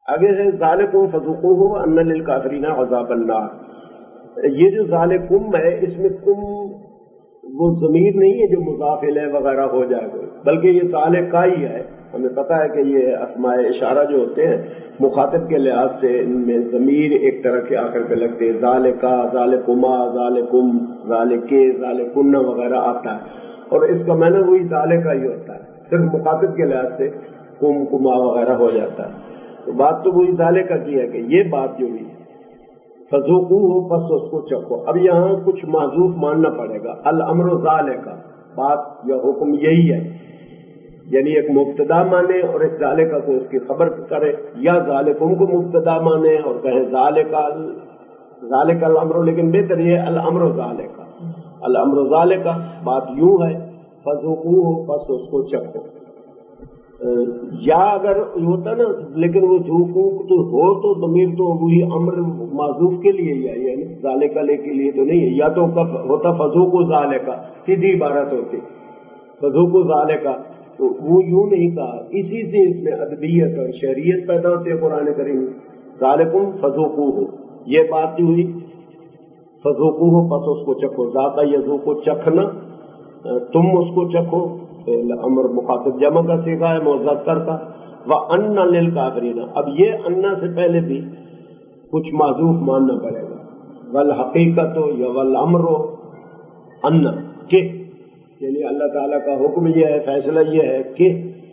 آگے ہے ذالکم فذوقوہ ان للکافرین عذاب النار. یہ جو ذالکم ہے اس میں کم وہ ضمیر نہیں ہے جو مضاف الیہ وغیرہ ہو جائے گا، بلکہ یہ ذالکا ہی ہے. ہمیں پتا ہے کہ یہ اسماء اشارہ جو ہوتے ہیں مخاطب کے لحاظ سے ان میں ضمیر ایک طرح کے آخر پہ لگتے ہیں. ذالکا، ذالکما، ذالکم، ذالکے، ذالکن وغیرہ آتا ہے، اور اس کا معنی وہی ذالکا ہی ہوتا ہے، صرف مخاطب کے لحاظ سے کم، کما وغیرہ ہو جاتا ہے. تو بات تو وہی ذالکا کی ہے کہ یہ بات جو ہوئی فذوقوہ پس اس کو چکھو. اب یہاں کچھ محذوف ماننا پڑے گا. الامر ذالکا، بات یا حکم یہی ہے، یعنی ایک مبتدا مانے اور اس ذالکا کو اس کی خبر کرے، یا ذالکم کو مبتدا مانے اور کہیں ذالکا الامر، لیکن بہتر یہ الامر ذالکا. الامر ذالکا بات یوں ہے فذوقوہ پس اس کو چکھو. یا اگر ہوتا نا، لیکن وہ ذوقو تو ہو تو ضمیر تو وہی امر معذوف کے لیے ہی ہے، یعنی ذالکا لے کے لیے تو نہیں ہے. یا تو ہوتا فذوقوا ذالکا، سیدھی عبارت ہوتی فذوقوا ذالکا، تو وہ یوں نہیں کہا. اسی سے اس میں ادبیت اور شریعت پیدا ہوتی ہے قرآن کریم. ذالکم فذوقوہ، یہ بات ہوئی فذوقوہ پس اس کو چکھو. ذاقا یذوق، چکھنا، تم اس کو چکھو. امر مخاطب جمع کا صیغہ ہے مذکر کا. وَأَنَّ لِلْكَافِرِينَ، اب یہ انا سے پہلے بھی کچھ معذوف ماننا پڑے گا. والحقیقت یا والامر ان، کہ یعنی اللہ تعالیٰ کا حکم یہ ہے، فیصلہ یہ ہے کہ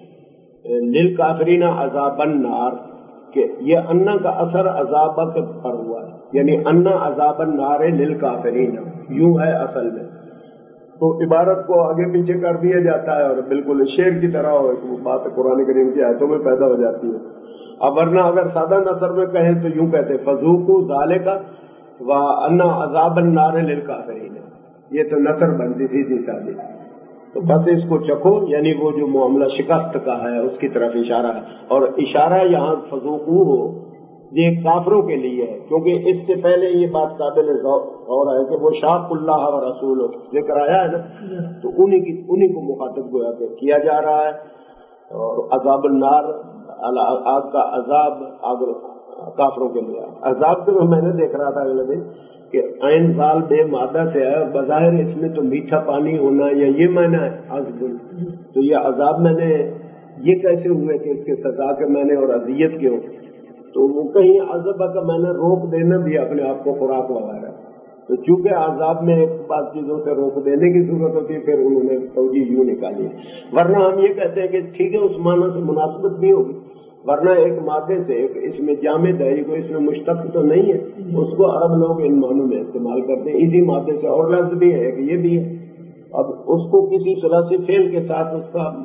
للکافرین عذاب النار، کہ یہ انا کا اثر عذاب پر ہوا ہے، یعنی انا عذاب النار للکافرین یوں ہے اصل میں. تو عبارت کو آگے پیچھے کر دیا جاتا ہے اور بالکل شعر کی طرح وہ بات قرآن کریم کی آیتوں میں پیدا ہو جاتی ہے. اب ورنہ اگر سادہ نثر میں کہیں تو یوں کہتے فذوقوا ذالکا وان عذاب النار للکافرین، یہ تو نثر بنتی سیدھی سادی. تو بس اس کو چکھو، یعنی وہ جو معاملہ شکست کا ہے اس کی طرف اشارہ ہے. اور اشارہ یہاں فذوقوہ ہو یہ کافروں کے لیے ہے، کیونکہ اس سے پہلے یہ بات قابل غور ہے کہ وہ شاق اللہ و رسول ذکر آیا ہے نا، تو انہی کو مخاطب گویا کہ کیا جا رہا ہے. اور عذاب النار، آگ کا عذاب، آگ کافروں کے لیے. عذاب تو میں نے دیکھ رہا تھا اگلے دن کہ عین ذال بے مادہ سے ہے، بظاہر اس میں تو میٹھا پانی ہونا یا یہ معنی ہے عذب. تو یہ عذاب میں نے یہ کیسے ہوئے کہ اس کے سزا کے معنی اور اذیت کے ہو، تو وہ کہیں عذاب کا میں نے روک دینا بھی اپنے آپ کو خوراک وغیرہ. تو چونکہ عذاب میں ایک بات چیزوں سے روک دینے کی ضرورت ہوتی ہے، پھر انہوں نے توجیہ یوں نکالی. ورنہ ہم یہ کہتے ہیں کہ ٹھیک ہے اس معنی سے مناسبت بھی ہوگی، ورنہ ایک مادے سے ایک اس میں جامد ہے، کوئی اس میں مشتق تو نہیں ہے، اس کو عرب لوگ ان معنوں میں استعمال کرتے ہیں. اسی مادے سے اور لفظ بھی ہے کہ یہ بھی ہے. اب اس کو کسی ثلاثی فعل کے ساتھ اس کا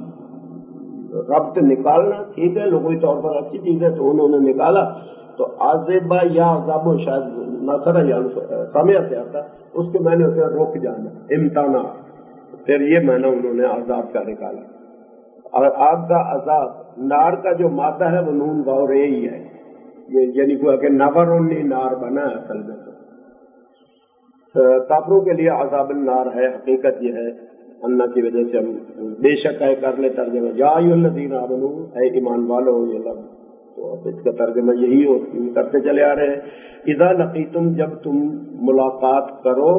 ربط نکالنا ٹھیک ہے، لغوی طور پر اچھی چیز ہے، تو انہوں نے نکالا. تو عذاب یا عذاب شاید نصر یا سمع سے آتا، اس کے معنی ہوتے ہیں رک جانا، امتناع. پھر یہ معنی انہوں نے عذاب کا نکالا. اور آگ کا عذاب، نار کا جو مادہ ہے وہ نون واو رے ہی ہے، یہ یعنی کہ نورنی نار بنا ہے اصل میں. تو کافروں کے لیے عذاب النار ہے. حقیقت یہ ہے انا کی وجہ سے ہم بے شک ہے کر لے ترجمہ یا ایھا الذین آمنو، اے ایمان والو، یہ لفظ تو اب اس کا ترجمہ یہی کرتے چلے آ رہے ہیں. اذا لقیتم، جب تم ملاقات کرو،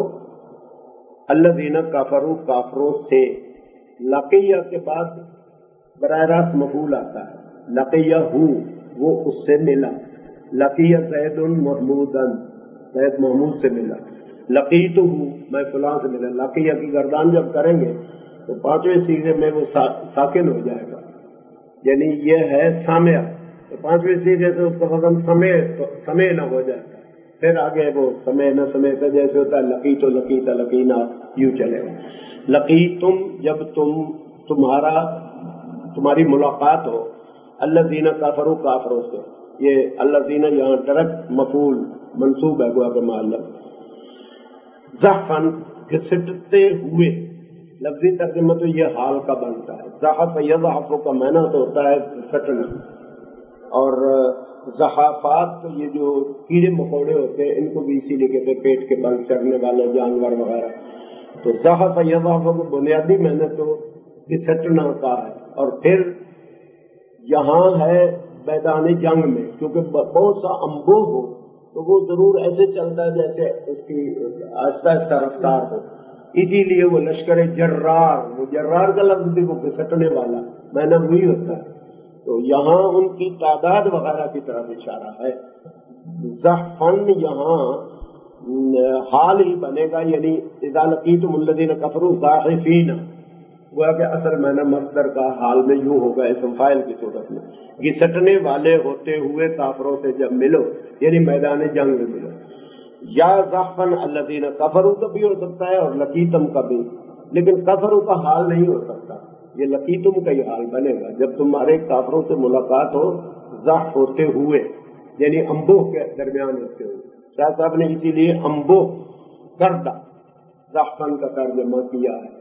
الذین کفروا، کافروں سے. لقیہ کے بعد براہ راست مفعول آتا ہے، لقیہ وہ اس سے ملا. لقیہ زید محمودن، زید محمود سے ملا. لقیتہ میں فلاں سے ملا. لقیہ کی گردان جب کریں گے تو پانچویں صیغے میں وہ ساکن ہو جائے گا، یعنی یہ ہے سامع. تو پانچویں صیغے سے اس کا وزن سمے نہ ہو جاتا. پھر آگے وہ سمے نہ سمیتا جیسے ہوتا ہے لقیت و لقیتا لقینا، یوں چلے گا. لقیتم، جب تمہاری ملاقات ہو، الذین کفروا، کافروں سے. یہ الذین یہاں ڈائریکٹ مفعول منصوب ہے گویا کہ معلق. زحفاً، گھسٹتے ہوئے. لفظی ترجمہ تو یہ حال کا بنتا ہے. زحف یضحف کا معنی تو ہوتا ہے گھسٹنا. اور زحافات یہ جو کیڑے مکوڑے ہوتے ہیں ان کو بھی اسی لیے کہتے ہیں پیٹ کے بل چڑھنے والے جانور وغیرہ. تو زحف یضحف کو بنیادی معنی تو گھسٹنا کا ہے. اور پھر یہاں ہے मैदान जंग में, क्योंकि बहुत सा अंबोह हो तो वो जरूर ऐसे चलता है जैसे उसकी आहिस्ता आहिस्ता रफ्तार हो, इसीलिए वो लश्कर जर्रार, वो जर्रार का लफ्ज भी वो घिसटने वाला मैंने वही होता है। तो यहाँ उनकी तादाद वगैरह की तरफ इशारा है। ज़हफ़न यहाँ हाल ही बनेगा, यानी इज़ा लक़ीतुमुल्लज़ीना कफ़रू ज़ाहिफ़ीना, गोया कि असल मैंने मस्दर का हाल में यूं होगा इसम फाइल की सूरत में, घिसटने वाले होते हुए काफरों से जब मिलो, यानी मैदान जंग में मिलो। या ज़हफ़न अल्लज़ीना कफ़रू का भी हो सकता है और लकीतम का भी, लेकिन कफ़रू का हाल नहीं हो सकता, ये लकीतुम का ही हाल बनेगा जब तुम्हारे काफरों से मुलाकात हो ज़हफ़ होते हुए, यानी अंबोह के दरमियान होते हुए। शाह साहब ने इसीलिए अंबोह करदा ज़हफ़न का तर्जुमा किया है,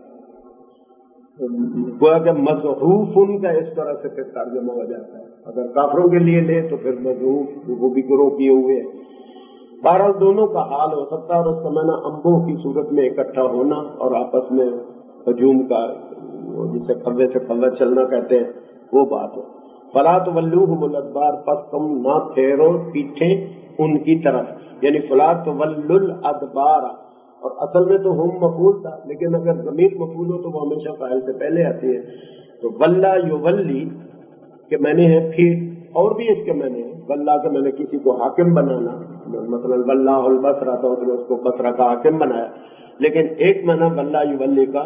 गोया कि मज़हूफ़ुन का इस तरह से फिर तर्जुमा हो जाता है। अगर काफरों के लिए ले तो फिर मज़हूफ़, वो भी गिरोह किए हुए हैं। बहरहाल दोनों का हाल हो सकता है और उसका माना अंबोह की सूरत में इकट्ठा होना और आपस में हजूम का, जिसे कव्वे से कव्वा चलना कहते हैं, वो बात हो। फला तुवल्लूहुमुल अदबार, पस तुम ना फेरो पीठें उनकी तरफ, यानी फला तुवल्लुल अदबार, और असल में तो हम मफूल था, लेकिन अगर ज़मीर मफूल हो तो वो हमेशा फाइल से पहले आती है। तो वल्ला युवल्ली के मैंने है फिर, और भी इसके मैंने है वल्ला के मैंने किसी को हाकिम बनाना, मसलन वल्लाहुल बसरा था, उसने उसको बसरा का हाकिम बनाया, लेकिन एक माना वल्ला युवल्ली का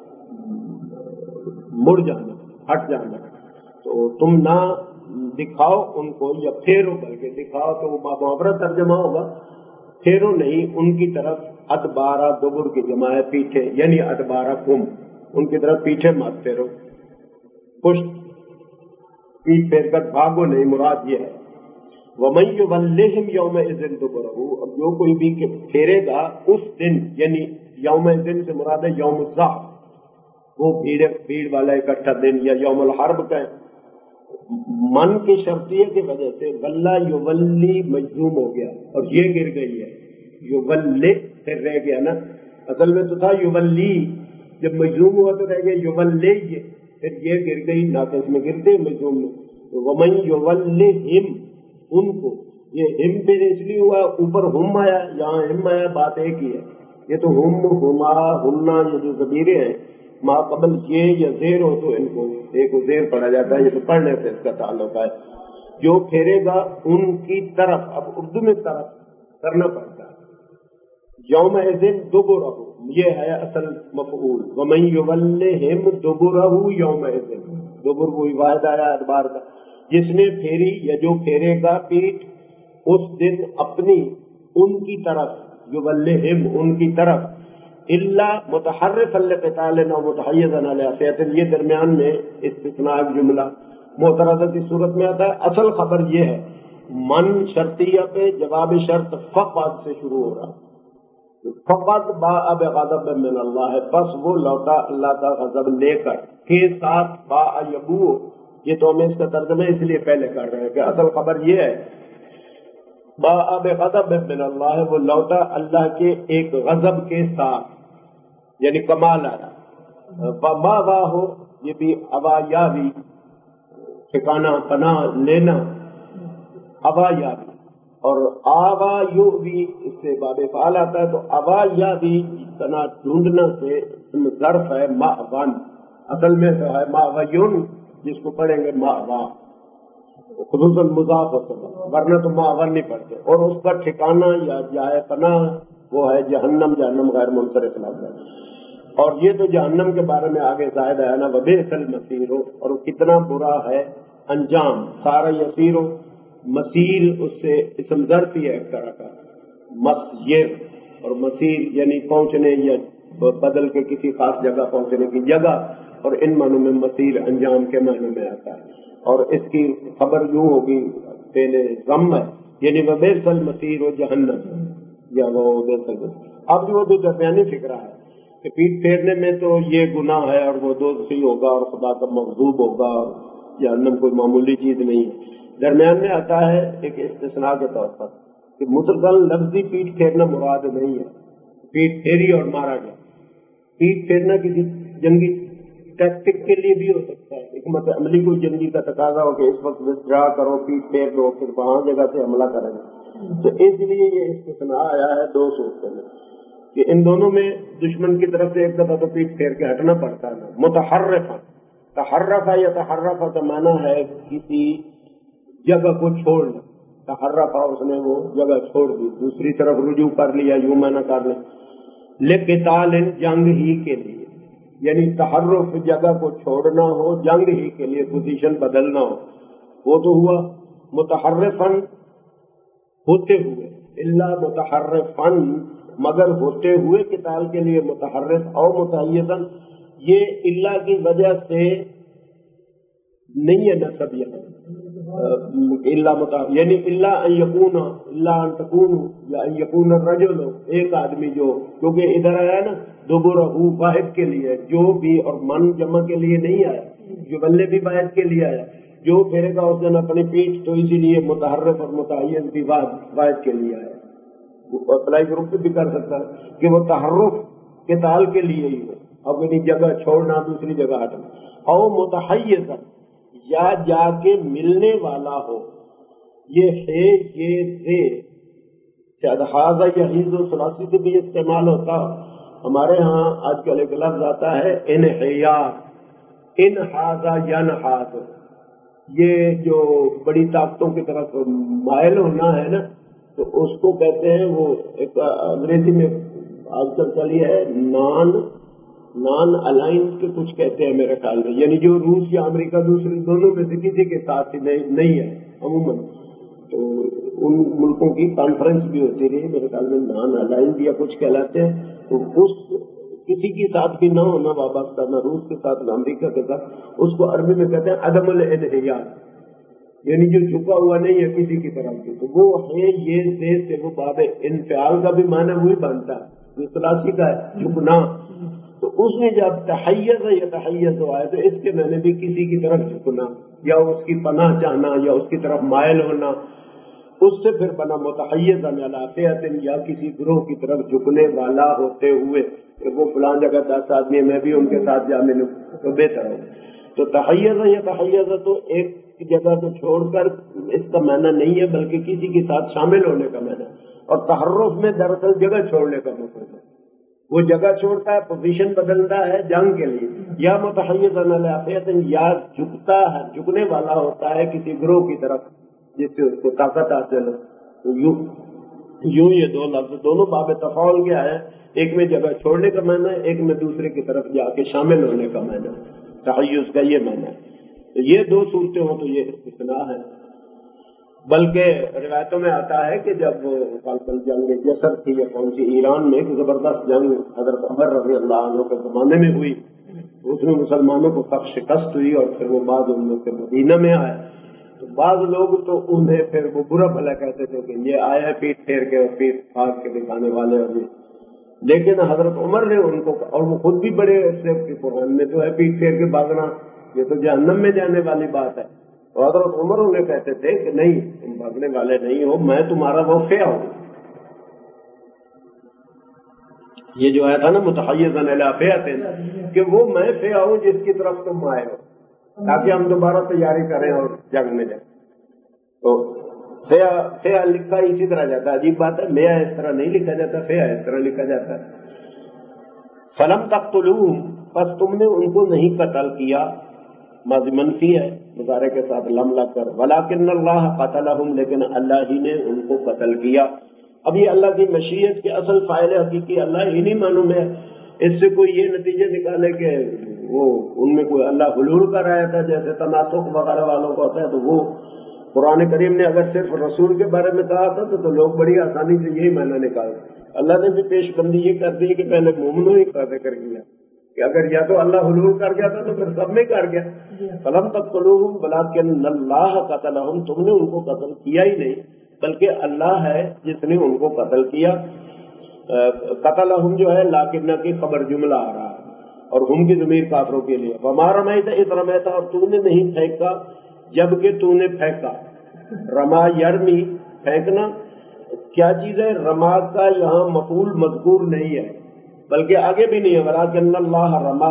मुड़ जाना, हट जाना। तो तुम ना दिखाओ उनको या फेरो, बल्कि दिखाओ तो वो मुहावरा तर्जमा होगा, फेरो नहीं उनकी तरफ, अदबारा दुबुर की जमा है पीछे, यानी अदबारा कुम, उनकी तरफ पीछे मत फेरो, पुष्ट पीठ फेर कर भागो नहीं, मुराद ये है। वमन युवल्लिहिम यौम इज़िन दुबुरहु, अब जो कोई भी फेरेगा उस दिन, यानी यौम इज़िन से मुराद है यौम ज़हफ़, वो भीड़ वाला इकट्ठा दिन, या यौमुल हर्ब का मन की शर्तिये की वजह से वल्ला युवल्ली मजूम हो गया और ये गिर गई है, युवल्ले फिर रह गया ना, असल में तो था युवल्ली, जब मजूम हुआ तो रह गया युवल्ले, ये फिर ये गिर गई, नाक़िस में गिरते हैं मजूम में। तो वमन युवल्लिहिम, उनको, ये हिम फिर इसलिए हुआ ऊपर हुम आया, यहाँ हिम आया, बात एक ही है। ये तो हुम हुमा हुन्ना ये जो ज़मीरें हैं माँ कबल ये या ज़ेर हो तो इनको एक ज़ेर पढ़ा जाता है, ये तो पढ़ने से इसका ताल्लुक है। जो फेरेगा उनकी तरफ, अब उर्दू में तरफ करना पड़ता है। यौम इज़िन दुबुरहु, ये है असल मफ़ऊल, वमन युवल्लिहिम दुबुरहु यौम इज़िन, दुबुर वो वाहिद आया अदबार का, जिसने फेरी या जो फेरेगा पीठ उस दिन अपनी उनकी तरफ, युवल्लिहिम उनकी तरफ, इल्ला मुतहर्रिफन लिक़ितालिन व मुतहय्यिज़न अला फ़ियतिन, ये दरमियान में इस्तिस्ना जुमला मुतरज़ा की सूरत में आता है। असल खबर ये है, मन शर्तिया पे जवाब शर्त फ़क़द से शुरू हो रहा, फ़क़द बाअ बिग़ज़ब मिन अल्लाह है, बस वो लौटा अल्लाह का गज़ब लेकर, के साथ बाअ यबू, ये तो हमें इसका तर्जुमा इसलिए पहले कर रहे हैं कि असल खबर ये है, बाअ बिग़ज़ब मिन अल्लाह, वो लौटा अल्लाह के एक गज़ब के साथ, यानी कमाल आया। मावा हो, ये भी अवाया भी, ठिकाना पनाह लेना, अवाया भी, और आवा यू भी इससे बाबे फाल आता है, तो अवाया भी पनाह ढूंढना से ज़र्फ है मावन, असल में तो है मावयुन, जिसको पढ़ेंगे मावा, खुसूसन मुज़ाफ होता है, वरना तो मावन नहीं पढ़ते। और उसका ठिकाना या जाए पनाह वो है जहन्नम, जहन्नम गैर मुनसरिफ लफ्ज़ है। और ये तो जहन्नम के बारे में आगे ज़ाहिद है ना, वबीअसल मसीर हो, और कितना बुरा है अंजाम, सारा यसीर हो, मसीर उससे इसम ज़र्फ़ है एक तरह का, मस्यर, और मसीर यानी पहुंचने या बदल के किसी खास जगह पहुंचने की जगह, और इन मानों में मसीर अंजाम के मानों में आता है। और इसकी खबर यूं होगी, पहले गम है, यानी वबीअसल मसीर हो जहन्नम, या वो वबीअसल मसीर। अब जो दरमियानी फिक्रा है कि पीठ फेरने में तो ये गुनाह है और वो दोज़खी होगा और खुदा का मग़ज़ूब होगा और जहन्नम कोई मामूली चीज नहीं है। दरमियान में आता है एक इस्तिस्ना के तौर पर कि मुतलकन लफ्जी पीठ फेरना मुराद नहीं है, पीठ फेरी और मारा गया। पीठ फेरना किसी जंगी ٹیکٹک کے لیے بھی ہو سکتا ہے، حکمت عملی کو جنگی کا تقاضا ہو کہ اس وقت ڈرا کرو، پیٹ پھیر دو، پھر وہاں جگہ سے حملہ کریں گے، تو اس لیے یہ استثناء آیا ہے دو صورتوں میں کہ ان دونوں میں دشمن کی طرف سے ایک دفعہ تو پیٹ پھیر کے ہٹنا پڑتا ہے. متحرفا، تحرفا یا تحرفا کا معنی ہے کسی جگہ کو چھوڑنا. تحرفا اس نے وہ جگہ چھوڑ دی، دوسری طرف رجوع کر لیا، یوں معنی کر لیں. لقتال جنگ ہی کے لیے، یعنی تحرف جگہ کو چھوڑنا ہو، جنگ ہی کے لیے پوزیشن بدلنا ہو، وہ تو ہوا. متحرفن ہوتے ہوئے، الا متحرفن مگر ہوتے ہوئے قتال کے لیے. متحرف او متحیزن یہ الا کی وجہ سے نہیں ہے نسب یہاں، یعنی اللہ ان یکون، اللہ ان تکون یا ان یکون الرجل، ایک آدمی جو، کیونکہ ادھر آیا نا دوبرہ واحد کے لیے، جو بھی، اور من جمع کے لیے نہیں آیا، جو بلے بھی واحد کے لیے آیا، جو پھیرے گا اس دن اپنی پیٹھ، تو اسی لیے متحرف اور متعین بھی واحد کے لیے آیا. اپلائی گروپ بھی کر سکتا ہے کہ وہ تحرف قتال کے لیے ہی ہو، اپنی جگہ چھوڑنا دوسری جگہ ہٹنا. او متحیزا یا جا کے ملنے والا ہو، یہ ہے یہ تھے شاید حاضہ یحیز و ثلاثی سے بھی استعمال ہوتا. ہمارے ہاں آج کل ایک لفظ آتا ہے انحیاز، انحاظہ ینحاظ، یہ جو بڑی طاقتوں کی طرف مائل ہونا ہے نا، تو اس کو کہتے ہیں، وہ ایک انگریزی میں آج کل چلی ہے نان الائن کے کچھ کہتے ہیں میرے خیال میں، یعنی جو روس یا امریکہ دوسرے دونوں میں سے کسی کے ساتھ ہی نہیں ہے عموماً. تو ان ملکوں کی کانفرنس بھی ہوتی رہی میرے خیال میں، نان الائن یا کچھ کہلاتے ہیں. تو اس کسی کے ساتھ بھی نہ ہونا وابستہ، نہ روس کے ساتھ نہ امریکہ کے ساتھ، اس کو عربی میں کہتے ہیں عدم الانحیاز، یعنی جو جھکا ہوا نہیں ہے کسی کی طرف بھی. تو وہ ہے یہ سے وہ باب انفعال کا بھی معنی وہی بنتا ہے جو ثلاثی کا ہے، جھکنا. تو اس میں جب تحیز یا تحیز آئے تو اس کے معنی بھی کسی کی طرف جھکنا یا اس کی پناہ چاہنا یا اس کی طرف مائل ہونا. اس سے پھر بنا متحیزا علی فئۃ، یا کسی گروہ کی طرف جھکنے والا ہوتے ہوئے کہ وہ فلاں جگہ 10 آدمی میں بھی ان کے ساتھ جا ملوں تو بہتر ہو. تو تحیزا یا تحیزا تو ایک جگہ کو چھوڑ کر اس کا معنی نہیں ہے، بلکہ کسی کے ساتھ شامل ہونے کا معنی. اور تحرف میں دراصل جگہ چھوڑنے کا مطلب ہے، وہ جگہ چھوڑتا ہے، پوزیشن بدلتا ہے جنگ کے لیے. یا متحیزا علی فئۃ، یا جھکتا ہے، جھکنے والا ہوتا ہے کسی گروہ کی طرف جس سے اس کو طاقت حاصل ہو. تو یوں یہ دو لفظ دونوں باب تفاعل کیا ہے، ایک میں جگہ چھوڑنے کا معنی ہے، ایک میں دوسرے کی طرف جا کے شامل ہونے کا معنی ہے. تحیز کا یہ معنی ہے. تو یہ دو صورتیں ہوں تو یہ استثناء ہے. بلکہ روایتوں میں آتا ہے کہ جب جنگ جسر تھی یا کون سی ایران میں ایک زبردست جنگ حضرت عمر رضی اللہ عنہ کے زمانے میں ہوئی، اس میں مسلمانوں کو سخت شکست ہوئی، اور پھر وہ بعد ان میں سے مدینہ میں آئے. تو بعض لوگ تو انہیں پھر وہ برا بھلا کہتے تھے کہ یہ آیا پیٹ پھیر کے اور پیٹ پھاڑ کے دکھانے والے اور یہ. لیکن حضرت عمر نے ان کو، اور وہ خود بھی بڑے سے قرآن میں تو ہے پیٹ پھیر کے بھاگنا یہ تو جہنم میں جانے والی بات ہے. تو حضرت عمر انہیں کہتے تھے کہ نہیں، تم بھاگنے والے نہیں ہو، میں تمہارا وہ فیا ہوں. یہ جو آیا تھا نا متحیزا الی فئۃ، کہ وہ میں فیا ہوں جس کی طرف تم آئے ہو، تاکہ ہم دوبارہ تیاری کریں اور جنگ میں جائیں. تو فیا لکھا اسی طرح جاتا ہے. عجیب بات ہے، میا اس طرح نہیں لکھا جاتا، فیا اس طرح لکھا جاتا ہے. فلم تقتلوہم، پس تم نے ان کو نہیں قتل کیا، ماضی منفی ہے مضارع کے ساتھ لم لگ کر. ولکن اللہ قتلہم، لیکن اللہ ہی نے ان کو قتل کیا. اب یہ اللہ کی مشیت کے اصل فاعل حقیقی اللہ ہی نہیں معلوم ہے. اس سے کوئی یہ نتیجے نکالے کہ وہ ان میں کوئی اللہ حلول کر آیا تھا جیسے تناسخ وغیرہ والوں کو ہوتا ہے، تو وہ قرآن کریم نے اگر صرف رسول کے بارے میں کہا تھا تو لوگ بڑی آسانی سے یہی معنی نکالے. اللہ نے بھی پیش بندی یہ کر دی کہ پہلے مومنوں ہی کا ذکر کیا کہ اگر یا تو اللہ حلول کر گیا تھا تو پھر سب میں کر گیا. فلم تقتلوہم ولکن اللہ قتلہم، تم نے ان کو قتل کیا ہی نہیں بلکہ اللہ ہے جس نے ان کو قتل کیا. قتلہم جو ہے لاکنہ کی خبر جملہ آ رہا ہے، اور ہم کی ضمیر کافروں کے لیے. وما رمیت اذ رمیت، اور تو نے نہیں پھینکا جبکہ تو نے پھینکا. رما یرمی، پھینکنا کیا چیز ہے؟ رما کا یہاں مفعول مذکور نہیں ہے بلکہ آگے بھی نہیں ہے. ولکن اللہ رما،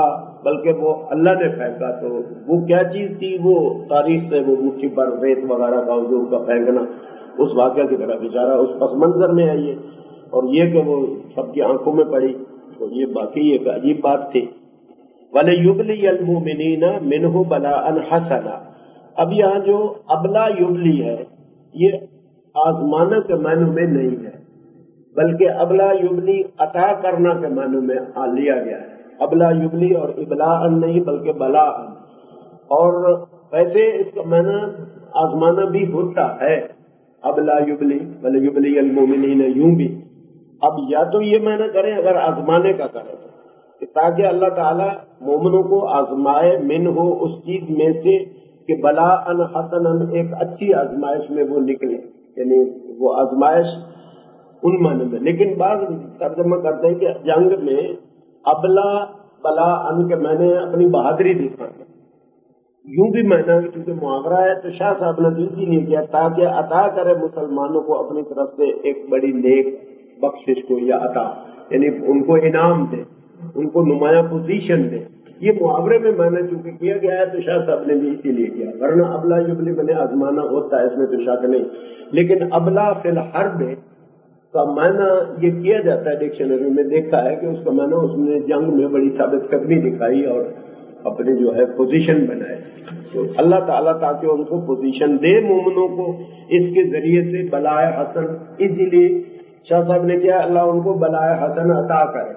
بلکہ وہ اللہ نے پھینکا. تو وہ کیا چیز تھی؟ وہ تاریخ سے وہ مٹھی پر ریت وغیرہ کا حضور کا پھینکنا اس واقعہ کی طرف اشارہ اس پس منظر میں ہے یہ. اور یہ کہ وہ سب کی آنکھوں میں پڑی تو یہ باقی ایک عجیب بات تھی. وَلَيُبْلِيَ الْمُؤْمِنِينَ مِنْهُ بَلَاءً حَسَنًا. اب یہاں جو ابلا یبلی ہے یہ آزمانا کے معنی میں نہیں ہے، بلکہ ابلا یبلی عطا کرنا کے معنی میں لیا گیا ہے. ابلا یبلی اور ابلاء نہیں بلکہ بلاء. اور ویسے اس کا معنی آزمانا بھی ہوتا ہے، ابلا یبلی وَلَيُبْلِيَ الْمُؤْمِنِينَ یوں بھی. اب یا تو یہ معنی کریں اگر آزمانے کا کریں تو تاکہ اللہ تعالیٰ مومنوں کو آزمائے من ہو اس چیز میں سے کہ بلاء حسنا ایک اچھی آزمائش میں وہ نکلے، یعنی وہ آزمائش ان معنی میں. لیکن بعض ترجمہ کرتے ہیں کہ جنگ میں ابلا بلاء کے معنی اپنی بہادری دکھانا. یوں بھی معنی کیونکہ محاورہ ہے تو شاہ صاحب نے اسی لیے کیا تاکہ عطا کرے مسلمانوں کو اپنی طرف سے ایک بڑی نیک بخشش کو یا عطا، یعنی ان کو انعام دے، ان کو نمایاں پوزیشن دے. یہ محاورے میں معنی چونکہ کیا گیا ہے تو شاہ صاحب نے بھی اسی لیے کیا، ورنہ ابلا یبلی میں نے آزمانا ہوتا ہے اس میں تو شک نہیں. لیکن ابلا فی الحرب کا معنی یہ کیا جاتا ہے، ڈکشنری میں دیکھا ہے کہ اس کا معنی اس نے جنگ میں بڑی ثابت قدمی دکھائی اور اپنے جو ہے پوزیشن بنائے. تو اللہ تعالیٰ تاکہ ان کو پوزیشن دے مومنوں کو اس کے ذریعے سے بلائے حسن، اسی لیے شاہ صاحب نے کیا اللہ ان کو بلائے حسن عطا کرے.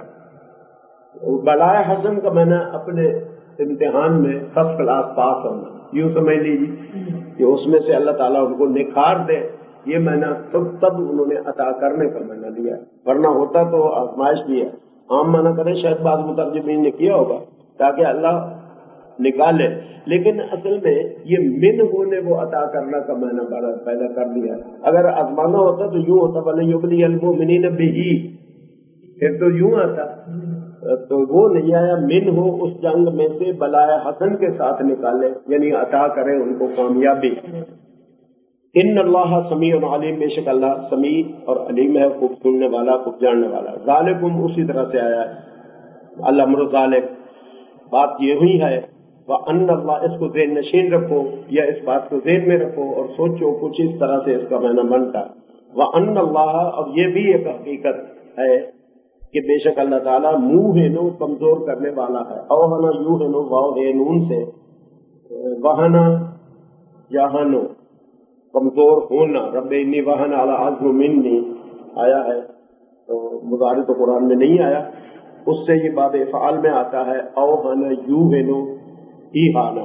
بلائے حسن کا معنی اپنے امتحان میں فرسٹ کلاس پاس ہونا، یوں سمجھ لیجیے کہ اس میں سے اللہ تعالیٰ ان کو نکھار دے. یہ معنی تب انہوں نے عطا کرنے کا معنی لیا، ورنہ ہوتا تو آزمائش بھی ہے. عام معنی کریں شاید بعض مترجمین نے کیا ہوگا تاکہ اللہ نکالے، لیکن اصل میں یہ من ہونے وہ عطا کرنا کا معنی بڑا پیدا کر دیا. اگر آزمانا ہوتا تو یوں ہوتا وَلَيُبْلِيَ الْمُؤْمِنِينَ بِهِ، پھر تو یوں آتا. تو وہ نہیں آیا، من ہو اس جنگ میں سے بلائے حسن کے ساتھ نکالے، یعنی عطا کرے ان کو کامیابی. ان اللہ سمیع علیم، بے شک اللہ سمیع اور علیم ہے، خوب سننے والا خوب جاننے والا. ذالکم اسی طرح سے آیا ہے الامر ذالک، بات یہ ہوئی ہے. وَأَنَّ اللَّهَ، اس کو ذہن نشین رکھو یا اس بات کو ذہن میں رکھو اور سوچو کچھ اس طرح سے اس کا معنی بنتا. وَأَنَّ اللَّهَ، اب یہ بھی ایک حقیقت ہے کہ بے شک اللہ تعالیٰ موہنو کمزور کرنے والا ہے. اوہنا یوہنو واو ہے نون سے، وہنا یہنو کمزور ہونا. رب انی وہن علی عظم منی آیا ہے، تو مضارع تو قرآن میں نہیں آیا، اس سے یہ باب افعال میں آتا ہے. اوہنا یوہنو ایہانا،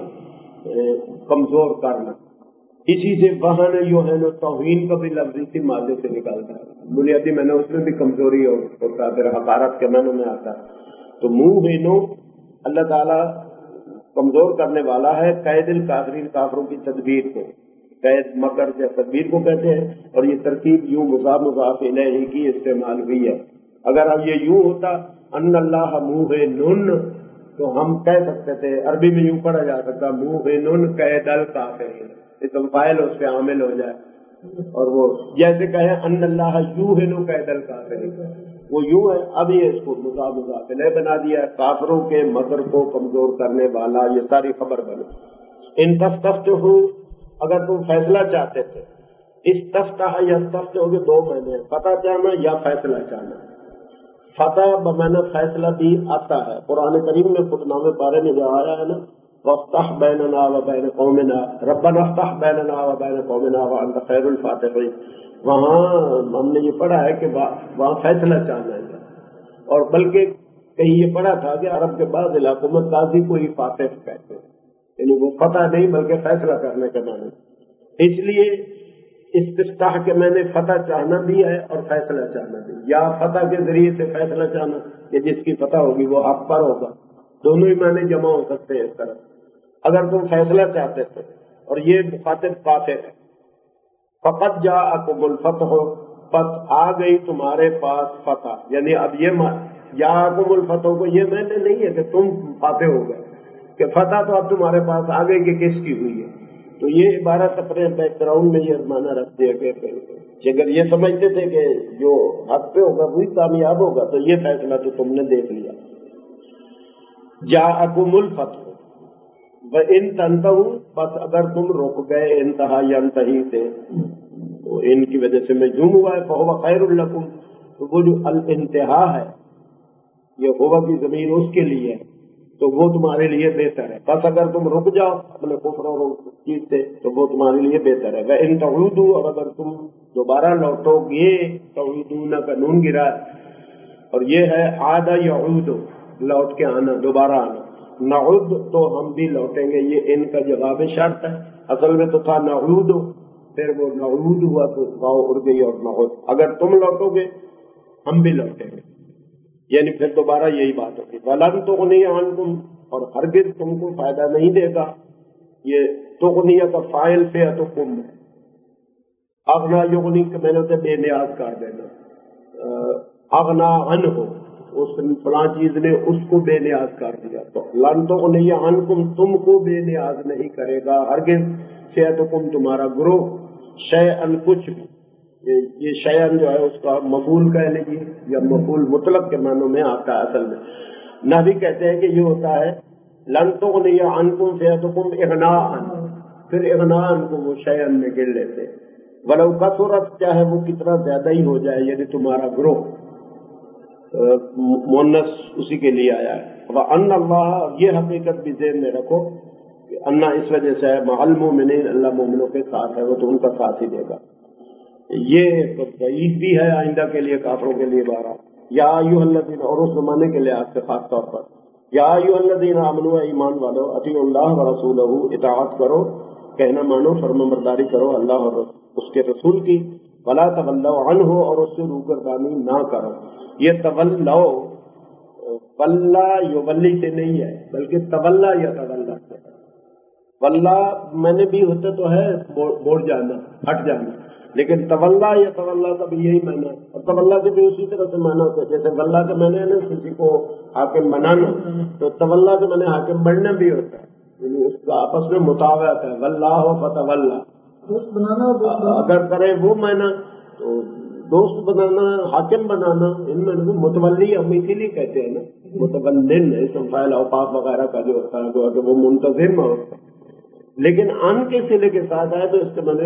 کمزور کرنا. اسی سے وہن یوہنو توہین کا بھی لفظ اسی مادے سے نکالتا ہے. بنیادی میں نے اس میں بھی کمزوری اور پھر حقارت کے معنوں میں آتا ہے. تو موہنو اللہ تعالیٰ کمزور کرنے والا ہے قید الکافرین، کافروں کی تدبیر کو. قید مکر یا تدبیر کو کہتے ہیں، اور یہ ترکیب یوں مضاف الیہ کی استعمال ہوئی ہے. اگر اب یہ یوں ہوتا ان اللہ موہن، تو ہم کہہ سکتے تھے عربی میں یوں پڑھا جا سکتا موہن قید الکافرین، اسم فاعل اس پہ عامل ہو جائے. اور وہ جیسے کہیں ان اللہ یوہن قید الکافرین، وہ یوں ہے. اب یہ اس کو مضاف الیہ بنا دیا، کافروں کے مکر کو کمزور کرنے والا، یہ ساری خبر بنے. ان تستفتحوا، اگر تم فیصلہ چاہتے تھے. استفتح یا استفتح کے دو معنی ہیں، فتح چاہنا یا فیصلہ چاہنا. فتح بمعنی فیصلہ بھی آتا ہے، قرآن کریم میں خطنامہ پارے میں جو آیا ہے نا، وَافْتَحْ بَيْنَنَا وَبَيْنَ قَوْمِنَا رَبَّنَا افْتَحْ بَيْنَنَا وَبَيْنَ قَوْمِنَا وَأَنْتَ خَيْرُ الْفَاتِحِينَ. وہاں ہم نے یہ پڑھا ہے کہ وہاں فیصلہ چاہنا ہے، اور بلکہ کہیں یہ پڑھا تھا کہ عرب کے بعض علاقوں میں قاضی کو ہی فاتح کہتے ہیں، یعنی وہ فتح نہیں بلکہ فیصلہ کرنے کے معنی. اس لیے استفتاح کے میں نے فتح چاہنا بھی ہے اور فیصلہ چاہنا بھی، یا فتح کے ذریعے سے فیصلہ چاہنا کہ جس کی فتح ہوگی وہ حق پر ہوگا. دونوں ہی معنی جمع ہو سکتے ہیں اس طرح. اگر تم فیصلہ چاہتے تھے، اور یہ مخاطب کافر ہے. فقط جاءکم الفتح، پس آ گئی تمہارے پاس فتح. یعنی اب یہ جاءکم الفتح کو یہ معنی نہیں ہے کہ تم فاتح ہو گئے، کہ فتح تو اب تمہارے پاس آ گئی کہ کس کی ہوئی ہے. تو یہ عبارت اپنے بیک گراؤنڈ میں یہ معنی رکھتے ہیں کہ اگر یہ سمجھتے تھے کہ جو حق پہ ہوگا وہی کامیاب ہوگا تو یہ فیصلہ تو تم نے دیکھ لیا. जाअकुम الفتح وان تنتهوا، بس اگر تم رک گئے انتہا ینتہی سے تو ان کی وجہ سے مجزوم ہوا ہے، فهو خیر لکم، تو وہ جو الانتہا ہے یہ ہوا کی ضمیر اس کے لیے ہے تو وہ تمہارے لیے بہتر ہے، بس اگر تم رک جاؤ اپنے کفر اور چیز سے تو وہ تمہارے لیے بہتر ہے۔ وَإِن تَعُودُوا، اور اگر تم دوبارہ لوٹو گے، تعودون کا نون گرا اور یہ ہے عاد یعود، لوٹ کے آنا، دوبارہ آنا۔ نعود تو ہم بھی لوٹیں گے، یہ ان کا جواب شرط ہے، اصل میں تو تھا نعود، پھر وہ نعود ہوا تو واو اڑ گئی اور نعود، اگر تم لوٹو گے ہم بھی لوٹیں گے، یعنی پھر دوبارہ یہی بات ہوگی۔ وَلَن تُغْنِيَ عَنْكُمْ، اور ہرگز تم کو فائدہ نہیں دے گا، یہ تغنیہ کا فاعل فئتکم ہے، اغنا یغنی کہ میں نے اسے بے نیاز کر دینا، اغنا عنہ، اس فلاں چیز نے اس کو بے نیاز کر دیا، تو لن تغنی عنکم، تم کو بے نیاز نہیں کرے گا ہرگز، فئتکم تمہارا گروہ، شیئن کچھ بھی، یہ شیئن جو ہے اس کا مفعول کہہ لیجیے یا مفعول مطلق کے معنوں میں آتا ہے اصل میں، نحوی کہتے ہیں کہ یہ ہوتا ہے لن تغنی عنکم فئتکم اغناء، پھر اغناء کو وہ شیئن میں گر لیتے ہیں، ولو کثرت، چاہے وہ کتنا زیادہ ہی ہو جائے، یعنی تمہارا گروہ، مؤنث اسی کے لیے آیا ہے۔ وَأَنَّ اللَّهَ، یہ حقیقت بھی ذہن میں رکھو کہ انا اس وجہ سے ہے مع المؤمنین، اللہ مومنوں کے ساتھ ہے، وہ تو ان کا ساتھ ہی دے گا۔ یہ ایک ضعیف بھی ہے آئندہ کے لیے، کافروں کے لیے بارہ، یا ایھا الذین، اور اس زمانے کے لیے آپ سے خاص طور پر، یا ایھا الذین آمنوا، ایمان والو، اطیعوا اللہ ورسولہ، اطاعت کرو، کہنا مانو، فرما برداری کرو اللہ اور اس کے رسول کی، ولا تولوا عنہ، اور اس سے روگردانی نہ کرو۔ یہ تولو ولا یولی سے نہیں ہے بلکہ تولا یا تولا سے، ولا میں نے بھی ہوتا تو ہے موڑ جانا، ہٹ جانا، لیکن تولا یا تولا کا بھی یہی معنی ہے، اور تولا کے بھی اسی طرح سے معنی ہوتا ہے، جیسے ولا کا معنی ہے نا کسی کو حاکم بنانا، تو تولا کا معنی حاکم بننا بھی ہوتا ہے، یعنی اس کا آپس میں مطابقت ہے، واللہ فتولا، دوست بنانا، اگر کرے وہ معنی تو دوست بنانا، حاکم بنانا، ان میں متولی ہم اسی لیے کہتے ہیں نا، متولن اسم فاعل اوقاف وغیرہ کا جو ہوتا ہے تو اگر وہ منتظم ہے اس کا، لیکن ان کے صلے کے ساتھ آئے تو اس کے معنی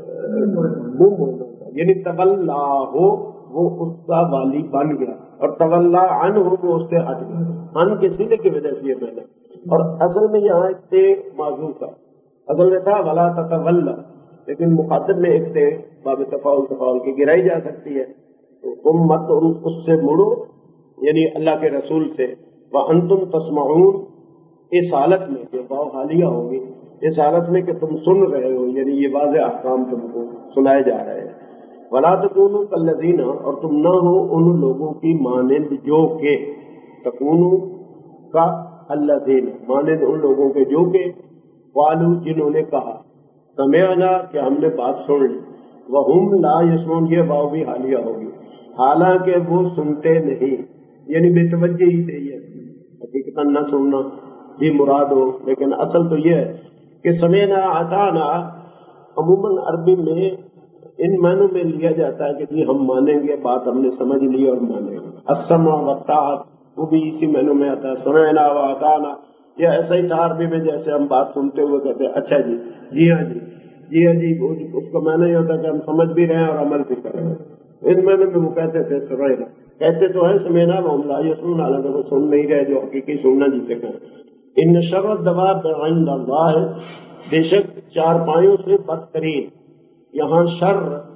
منہ ہونا، یعنی تولا ہو وہ اس کا والی بن گیا، اور تولا عنہ وہ اس سے ہٹ گیا، ان کے صلے کی وجہ سے یہ معنی، اور اصل میں یہاں ایک تے معذوف ہے، اصل میں تھا ولا تتولا، لیکن مخاطب میں ایک تے باب تفاعل کی گرائی جا سکتی ہے، تو تم مت اس سے مڑو، یعنی اللہ کے رسول سے، وانتم تسمعون، اس حالت میں کہ واو حالیہ ہوگی، اس حالت میں کہ تم سن رہے ہو، یعنی یہ واضح احکام تم کو سنائے جا رہے ہیں۔ ولا تکونوا کالذین، اور تم نہ ہو ان لوگوں کی مانند جو کہ، تکونوا کا الذین، مانند ان لوگوں کے جو کہ، قالوا جنہوں نے کہا، سمعنا کہ ہم نے بات سن لی، وہم لا یسمعون، یہ واو بھی حالیہ ہوگی، حالانکہ وہ سنتے نہیں، یعنی بے توجہی سے ہی ہے، حقیقتاً نہ سننا بھی مراد ہو، لیکن اصل تو یہ ہے کہ سمعنا اطعنا عموماً عربی میں ان معنوں میں لیا جاتا ہے کہ جی ہم مانیں گے، بات ہم نے سمجھ لی اور مانیں گے، السمع والطاعت وہ بھی اسی معنوں میں آتا ہے، سمعنا واطعنا، یہ ایسا ہی تھا عربی میں جیسے ہم بات سنتے ہوئے کہتے ہیں اچھا جی، جی ہاں جی، جی ہاں جی، اس کا معنی یہ ہوتا ہے کہ ہم سمجھ بھی رہے ہیں اور عمل بھی کر رہے ہیں، ان معنوں میں وہ کہتے تھے سمعنا، کہتے تو ہے سمعنا وہم لا یسمعون، حالانکہ وہ سن نہیں رہے، جو حقیقی سننا جسے کہیں۔ ان شر الدواب عند اللہ، بے شک چارپائیوں سے بدترین، یہاں شر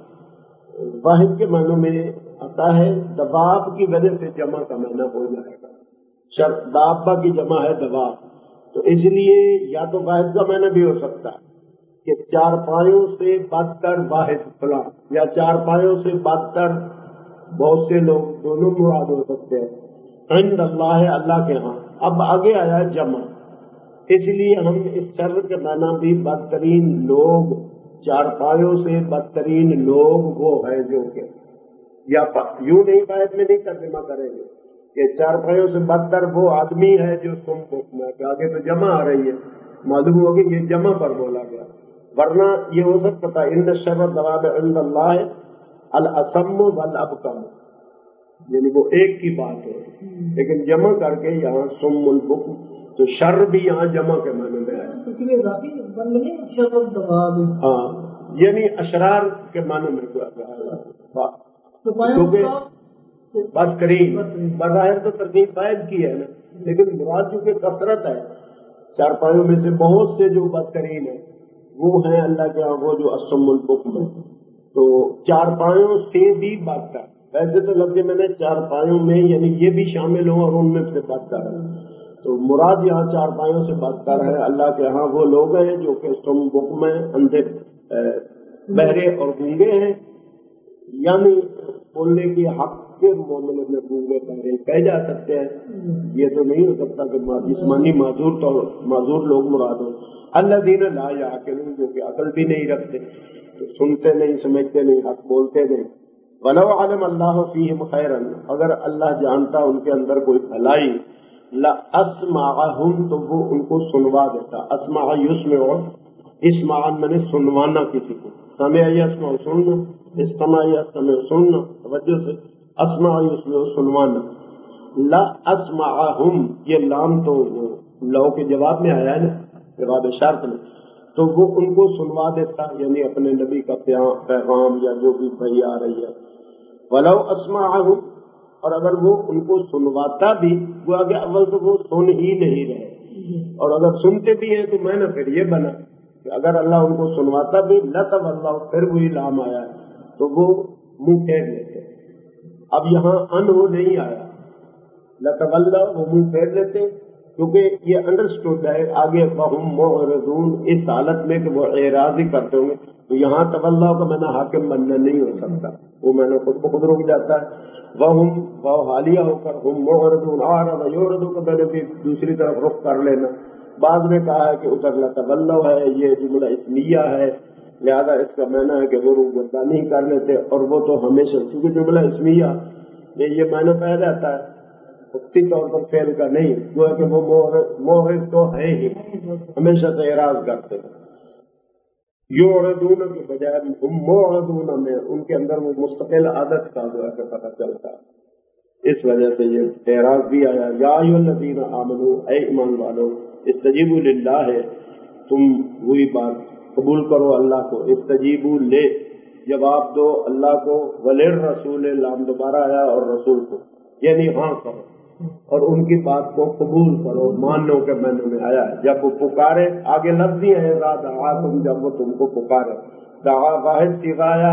واحد کے معنوں میں آتا ہے، دواب کی وجہ سے جمع کا معنی ہو جائے گا، شر دابہ کی جمع ہے دواب، تو اس لیے یا تو واحد کا معنی بھی ہو سکتا ہے کہ چارپائیوں سے بدتر واحد فلاں، یا چارپائیوں سے بدتر بہت سے لوگ، دونوں مراد ہو سکتے ہیں، عند اللہ اللہ کے ہاں۔ اب آگے آیا جمع، اس لیے ہم اس شر کے معنی بھی بدترین لوگ، چارپائیوں سے بدترین لوگ وہ ہیں جو کہ، یا یوں نہیں واحد میں نہیں ترجمہ کریں گے کہ چارپائیوں سے بدتر وہ آدمی ہے جو تم کو، کہ آگے تو جمع آ رہی ہے، معلوم ہوگی یہ جمع پر بولا گیا، ورنہ یہ ہو سکتا تھا ان شر الدواب عند اللہ الاسم والابکم، یعنی وہ ایک کی بات ہو، لیکن جمع کر کے یہاں سم بکم، تو شر بھی یہاں جمع کے معنی میں آیا، ہاں یعنی اشرار کے معنی میں کیونکہ بدترین بظاہر تو ترتیب قائد کی ہے نا، لیکن مراد چونکہ کثرت ہے، چارپائیوں میں سے بہت سے جو بدترین ہیں وہ ہیں اللہ کے ہاں وہ جو الصم البکم ہے، تو چارپائیوں سے بھی بدتر، ویسے تو لفظ میں نے چارپائیوں میں یعنی یہ بھی شامل ہوں اور ان میں سے بدتر ہے، تو مراد یہاں چارپائیوں سے بدتر ہے اللہ کے ہاں وہ لوگ ہیں جو کہ صم بکم ہیں، اندھے بہرے اور گونگے ہیں، یعنی بولنے کی حق کے معاملے میں گونگے بہرے کہے جا سکتے ہیں، یہ تو نہیں ہو سکتا کہ جسمانی معذور لوگ مراد ہوں، الذین لا یعقلون جو کہ عقل بھی نہیں رکھتے، تو سنتے نہیں سمجھتے نہیں حق بولتے نہیں، ولو علم اللہ فیہم خیرا اگر اللہ جانتا ان کے اندر کوئی بھلائی، لاسمعہم تو وہ ان کو سنوا دیتا، اسمع یسمع، اسمع میں نے سنوانا کسی کو، سمع یسمع سننا، استمع یستمع سننا، توجہ سے اسمع یسمع سنوانا، لاسمعہم یہ لام تو لو کے جواب میں آیا ہے نا، جواب شرط میں، تو وہ ان کو سنوا دیتا، یعنی اپنے نبی کا پیغام یا جو بھی وحی آ رہی ہے، ولو اسمعہم اور اگر وہ ان کو سنواتا بھی، وہ آگے اول تو وہ سن ہی نہیں رہے، اور اگر سنتے بھی ہیں تو میں نے پھر یہ بنا کہ اگر اللہ ان کو سنواتا بھی لتولوا پھر وہی لام آیا ہے تو وہ منہ پھیر لیتے، اب یہاں انہو نہیں آیا، لتولوا وہ منہ پھیر لیتے، کیونکہ یہ انڈرسٹوڈ ہے آگے فہم معرضون اس حالت میں کہ وہ اعراض ہی کرتے ہوں گے، تو یہاں تولا کا میں نے حاکم بننا نہیں ہو سکتا، وہ میں نے خود بخود رک جاتا ہے، وہ حالیہ ہو کر ہم معرضون اعرض یعرض کا میں نے بھی دوسری طرف رخ کر لینا، بعض نے کہا ہے کہ ادھر لتولوا ہے یہ جملہ اسمیہ ہے، لہذا اس کا معنی ہے کہ وہ روگردانی کر لیتے، اور وہ تو ہمیشہ کیونکہ جملہ اسمیہ یہ معنی پہ جاتا ہے وقتی طور پر فعل کا نہیں، وہ ہے کہ وہ معرض تو ہے ہی، ہمیشہ سے اعراض کرتے ہیں، یعرضون کے بجائے ہم معرضون میں ان کے اندر وہ مستقل عادت کا جو ہے کہ پتہ چلتا ہے، اس وجہ سے یہ اعراض بھی آیا، یا ایھا الذین آمنوا اے ایمان والو استجیبوا للہ ہے، تم وہی بات قبول کرو اللہ کو، استجیبوا لے جواب دو اللہ کو، وللرسول لام دوبارہ آیا اور رسول کو، یعنی ہاں کرو اور ان کی بات کو قبول کرو، مانو کے معنی میں آیا ہے، جب وہ پکارے آگے لفظ ہی ہے اذا دعاکم جب وہ تم کو پکارے، دعا واحد صیغہ آیا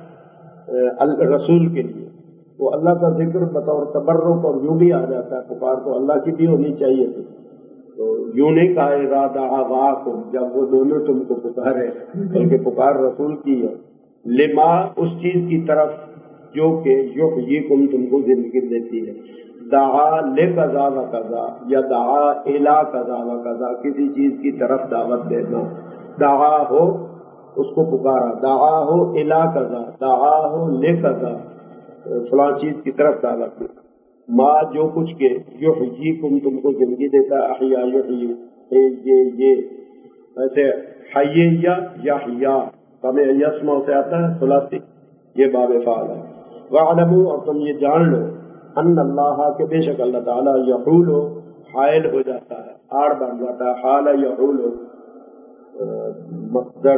ہے رسول کے لیے، وہ اللہ کا ذکر بطور تبرک اور یوں بھی آ جاتا ہے، پکار تو اللہ کی بھی ہونی چاہیے تھی، تو یوں نہیں کہا اذا دعاکم جب وہ دونوں تم کو پکارے، بلکہ پکار رسول کی ہے، لما اس چیز کی طرف جو کہ یحییکم تم کو زندگی دیتی ہے، دعا لے قضا و قضا یا دعا الا قضا و قضا کسی چیز کی طرف دعوت دینا، دعا ہو اس کو پکارا، دعا ہو الا قضا، دعا ہو لے قضا فلاں چیز کی طرف دعوت دی، ماں جو کچھ کے یحییکم تم کو زندگی دیتا ہے، احیا یحیی یہ ویسے حی یا یحیا ہمیں یسمع سے آتا ہے ثلاثی، یہ باب فعل ہے، وَاعْلَمُوا اور تم یہ جان لو ان اللہ کہ بے شک اللہ تعالیٰ یحول حائل ہو جاتا ہے، آڑ بن جاتا ہے، حال یحول مصدر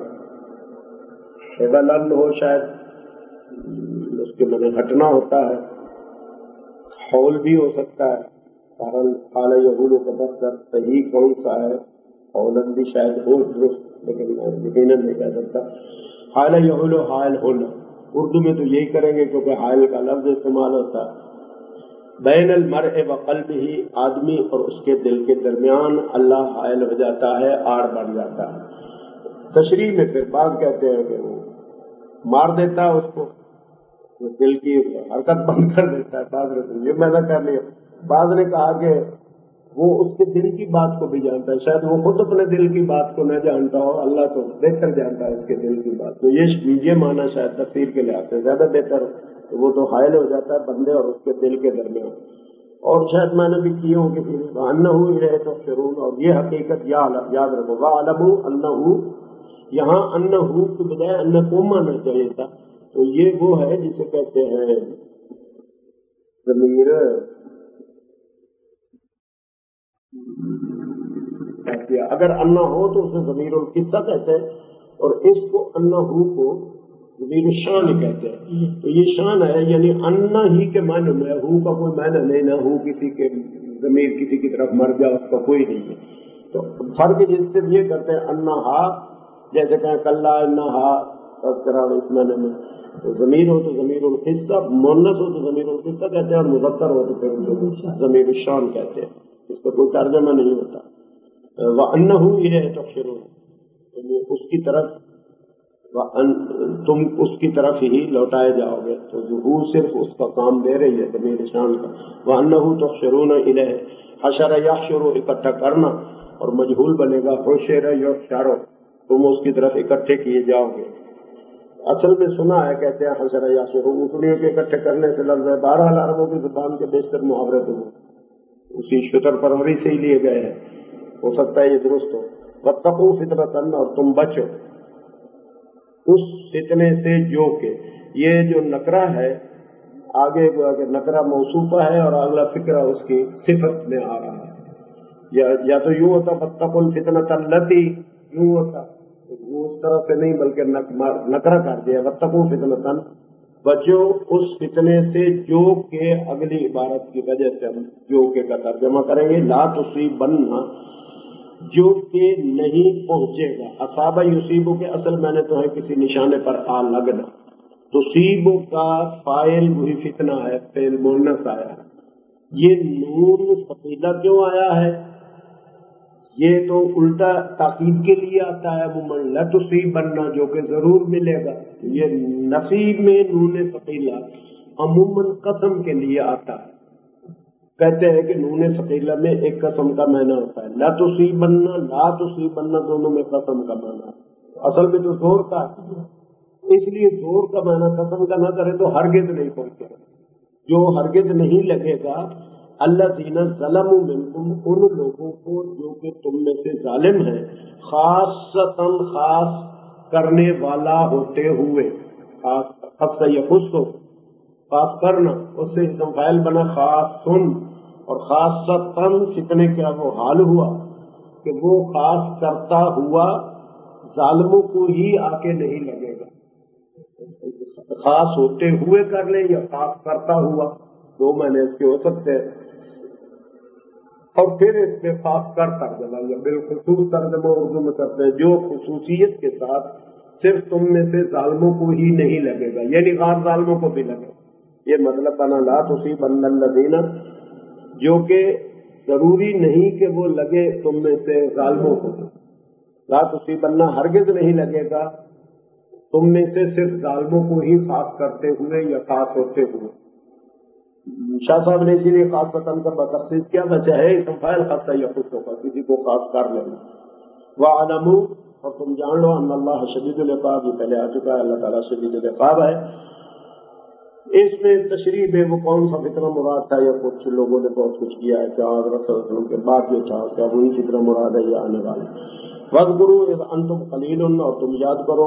حبلن ہو شاید اس کے معنی ہٹنا ہوتا ہے، حول بھی ہو سکتا ہے، حال یحول کا مصدر صحیح کون سا ہے، حولن بھی شاید ہو درست لیکن میں یقیناً نہیں کہہ سکتا، حال یحول حائل ہونا، اردو میں تو یہی کریں گے کیونکہ حائل کا لفظ استعمال ہوتا ہے، بین المرء و قلبہ آدمی اور اس کے دل کے درمیان اللہ حائل ہو جاتا ہے، آڑ بن جاتا ہے، تشریح میں پھر بعض کہتے ہیں کہ وہ مار دیتا ہے اس کو، وہ دل کی حرکت بند کر دیتا ہے، بعض نے یہ میں نے کہہ لیا، بعض نے کہا کہ وہ اس کے دل کی بات کو بھی جانتا ہے، شاید وہ خود اپنے دل کی بات کو نہ جانتا ہو، اللہ تو بہتر جانتا ہے اس کے دل کی بات، تو یہ معنی شاید تفسیر کے لحاظ سے زیادہ بہتر ہو، وہ تو حائل ہو جاتا ہے بندے اور اس کے دل کے درمیان، اور شاید میں نے بھی کی ہوں کسی نے انہ الیہ تحشرون، اور یہ حقیقت یاد رکھو، وَاعْلَمُوا أَنَّهُ یہاں انہ کے بجائے انکم آنا چاہیے تھا، تو یہ وہ ہے جسے کہتے ہیں ضمیر اگر انا ہو تو اسے ضمیر القصہ کہتے ہیں، اور اس کو انا ہو کو ضمیر الشان کہتے ہیں. تو یہ شان ہے، یعنی انا ہی کے معنی میں، ہو کا کوئی معنی نہیں، نہ ہو کسی کے ضمیر کسی کی طرف مر جائے اس کا کوئی نہیں ہے. تو فرق جس سے یہ کرتے ہیں انا ہا، جیسے کہیں کلا انا ہا تذکرہ اس معنی میں، تو ضمیر ہو تو ضمیر القصہ، مؤنث ہو تو ضمیر القصہ کہتے ہیں، اور مذکر ہو تو پھر اسے ضمیر الشان کہتے ہیں. اس کا کوئی ترجمہ نہیں ہوتا. وَأَنَّهُ إِلَيْهِ تُحْشَرُونَ، یعنی اس کی طرف تم اس کی طرف ہی لوٹائے جاؤ گے. تو ظہور صرف اس کا کام دے رہی ہے ضمیر شان کا. وَأَنَّهُ تُحْشَرُونَ إِلَيْهِ، حشر یحشر اکٹھا کرنا، اور مجہول بنے گا حشر یحشر، تم اس کی طرف اکٹھے کیے جاؤ گے. اصل میں سنا ہے کہتے ہیں حشر یحشر اٹھنے کے اکٹھے کرنے سے لفظ ہے. 12 عربوں کی زبان کے بیشتر محاورے تو اسی شتر پروری سے ہی لیے گئے ہیں، ہو سکتا ہے یہ درست ہو. وَاتَّقُوا فِتْنَةً، اور تم بچو اس فتنے سے جو کہ، یہ جو نکرہ ہے آگے نکرہ موصوفہ ہے اور اگلا فکرہ اس کی صفت میں آ رہا ہے. یا تو یوں ہوتا وَاتَّقُوا الْفِتْنَةَ الَّتِي، یوں ہوتا وہ اس طرح سے نہیں بلکہ نکرہ کر دیا. وَاتَّقُوا فِتْنَةً، بچو اس فتنے سے جو کہ اگلی عبارت کی وجہ سے ہم جو کہ کا ترجمہ کریں گے. لا تصیبن، جو کہ نہیں پہنچے گا. اصابہ یصیبو کے اصل میں نے تو ہے کسی نشانے پر آ لگنا. تصیبو کا فاعل وہی فتنہ ہے، فعل مؤنث آیا ہے. یہ نون ثقیلہ کیوں آیا ہے؟ یہ تو الٹا تاکید کے لیے آتا ہے عموماً. لتصیبن جو کہ ضرور ملے گا. یہ نصیب میں نون ثقیلہ عموماً قسم کے لیے آتا ہے. کہتے ہیں کہ نون ثقیلہ میں ایک قسم کا معنی ہوتا ہے. لا تصیبن، لا تصیبن دونوں میں قسم کا معنی ہے. اصل میں تو زور کا ہے، اس لیے زور کا معنی قسم کا نہ کرے تو ہرگز نہیں پہنچے گا. جو ہرگز نہیں لگے گا. الذین ظلموا منکم، ان لوگوں کو جو کہ تم میں سے ظالم ہیں. خاصتاً، خاص کرنے والا ہوتے ہوئے. خاص یخص، خاص کرنا، اس سے اسم فاعل بنا خاصن. اور خاصتاً فتنے کا وہ حال ہوا کہ وہ خاص کرتا ہوا ظالموں کو ہی آ کے نہیں لگے گا. خاص ہوتے ہوئے کر لیں یا خاص کرتا ہوا، دو معنی اس کے ہو سکتے ہیں. اور پھر اس پہ خاص کر ترجمہ یا بالخصوص ترجمہ اردو میں کرتے ہیں، جو خصوصیت کے ساتھ صرف تم میں سے ظالموں کو ہی نہیں لگے گا، یعنی غیر ظالموں کو بھی لگے. یہ مطلب بنا لا تصیبن الذین، جو کہ ضروری نہیں کہ وہ لگے تم میں سے ظالموں کو. لا تصیبن ہرگز نہیں لگے گا تم میں سے صرف ظالموں کو ہی خاص کرتے ہوئے یا خاص ہوتے ہوئے. شاہ صاحب نے اسی لیے خاص وطن کا بتخصیص کیا. ویسے ہے اسم فاعل خاصہ یا خود ہوگا، کسی کو خاص کر لینا. وَاعْلَمُوا، اور تم جان لو، ان اللہ شدید العقاب، یہ پہلے آ چکا ہے، اللہ تعالیٰ شدید العقاب ہے. اس میں تشریح ہے وہ کون سا فتنہ مراد تھا، یا کچھ لوگوں نے بہت کچھ کیا ہے، کیا حضرت صلی اللہ علیہ وسلم کے بعد جو تھا کیا وہی فتنہ مراد ہے یا آنے والے. وَاذْكُرُوا إِذْ أَنْتُمْ قَلِيلٌ، اور تم یاد کرو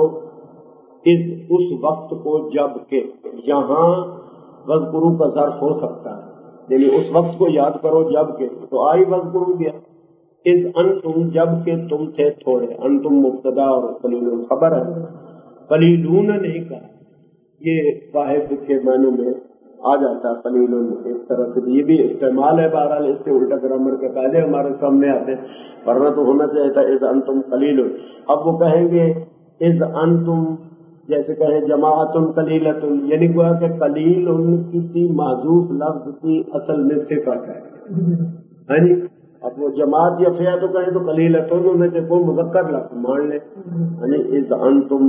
اس وقت کو جب کہ، یہاں وَاذْكُرُوا کا ظرف ہو سکتا ہے، یعنی اس وقت کو یاد کرو جب کہ، تو آئی وَاذْكُرُوا گیا. اذ انتم، جب کہ تم تھے تھوڑے. انتم مبتدا اور قلیل خبر ہے. قلیلون نہیں کہا، یہ واحد کے معنی میں آ جاتا ہے قلیلون. اس طرح سے یہ بھی استعمال ہے. بہرحال اس سے الٹا گرامر کے قاعدے ہمارے سامنے آتے ہیں، ورنہ تو ہونا چاہیے تھا اذ انتم قلیلون. اب وہ کہیں گے اذ انتم، جیسے کہیں جماعت قلیلۃ، یعنی گویا کہ قلیل کسی محذوف لفظ کی اصل میں صفت ہے. ہاں جی، اب وہ جماعت یا فیا تو کہیں تو قلیلۃ، انہوں نے کوئی مذکر لفظ مان لے. یعنی اذ انتم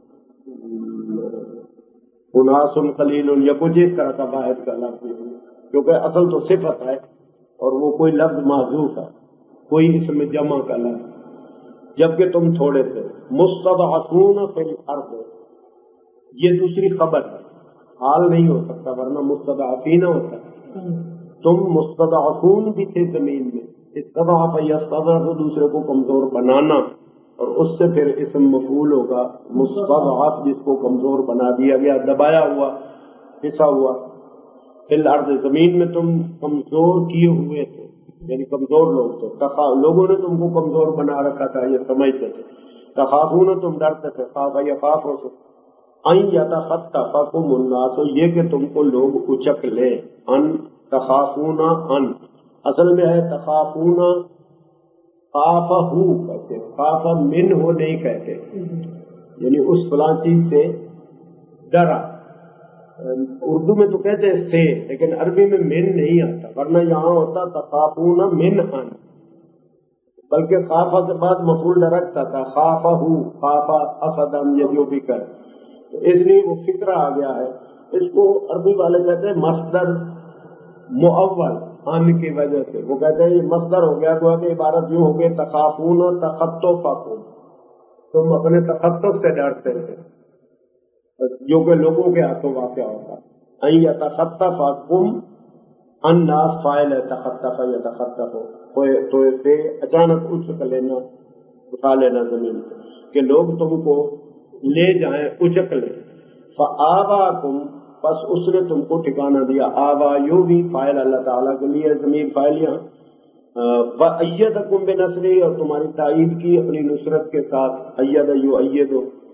اناس قلیل، یا کچھ اس طرح کا واحد کا لفظ، کیونکہ اصل تو صفت ہے اور وہ کوئی لفظ محذوف ہے، کوئی اسم جمع کا لفظ. جبکہ تم تھوڑے تھے. مستضعفون فی الارض، یہ دوسری خبر ہے، حال نہیں ہو سکتا ورنہ مستضعفین ہوتا ہے. تم مستضعفون بھی تھے زمین میں. استضعف یستضعف، دوسرے کو کمزور بنانا، اور اس سے پھر اسم مفعول ہوگا مستضعف، جس کو کمزور بنا دیا گیا، دبایا ہوا، پسا ہوا. فی الارض زمین میں تم کمزور کیے ہوئے تھے، یعنی کمزور لوگ تھے، لوگوں نے تم کو کمزور بنا رکھا تھا، یہ سمجھتے تھے۔ تخافون تم ڈرتے تھے، خاف یخاف ہو سکتے ان یتخطفکم الناس، یہ کہ تم کو لوگ اچک لیں، ان تخافون ان اصل میں ہے تخافون خافہ کہتے ہیں، خافہ من ہو نہیں کہتے، یعنی اس فلاں چیز سے ڈرا۔ اردو میں تو کہتے ہیں سے، لیکن عربی میں من نہیں آتا، ورنہ یہاں ہوتا تخافون من ان، بلکہ خافہ کے بعد مفعول ڈائریکٹ آتا، خافہ خافہ اسدم، یہ جو بھی کرے، تو اس لیے وہ فکرہ آ گیا ہے۔ اس کو عربی والے کہتے ہیں مصدر مؤول، ان کی وجہ سے وہ کہتے ہیں یہ مصدر ہو گیا، گویا کہ عبارت یوں ہو گئی تخافون تخطفکم، تم اپنے تخطف سے ڈرتے تھے، جو کہ لوگوں کے ہاتھوں واقع ہوتا۔ ان یتخطفکم الناس فاعل ہے، تخطف یتخطف تو اسے اچانک اچک لینا، اٹھا لینا زمین سے، کہ لوگ تم کو لے جائیں، اچک لیں۔ فآواکم، پس اس نے تم کو ٹھکانہ دیا۔ آوا یو بھی فاعل اللہ تعالیٰ کے لیے، ضمیر فاعل یہاں۔ وأیدکم بنصرہ، اور تمہاری تائید کی اپنی نصرت کے ساتھ، اید یؤید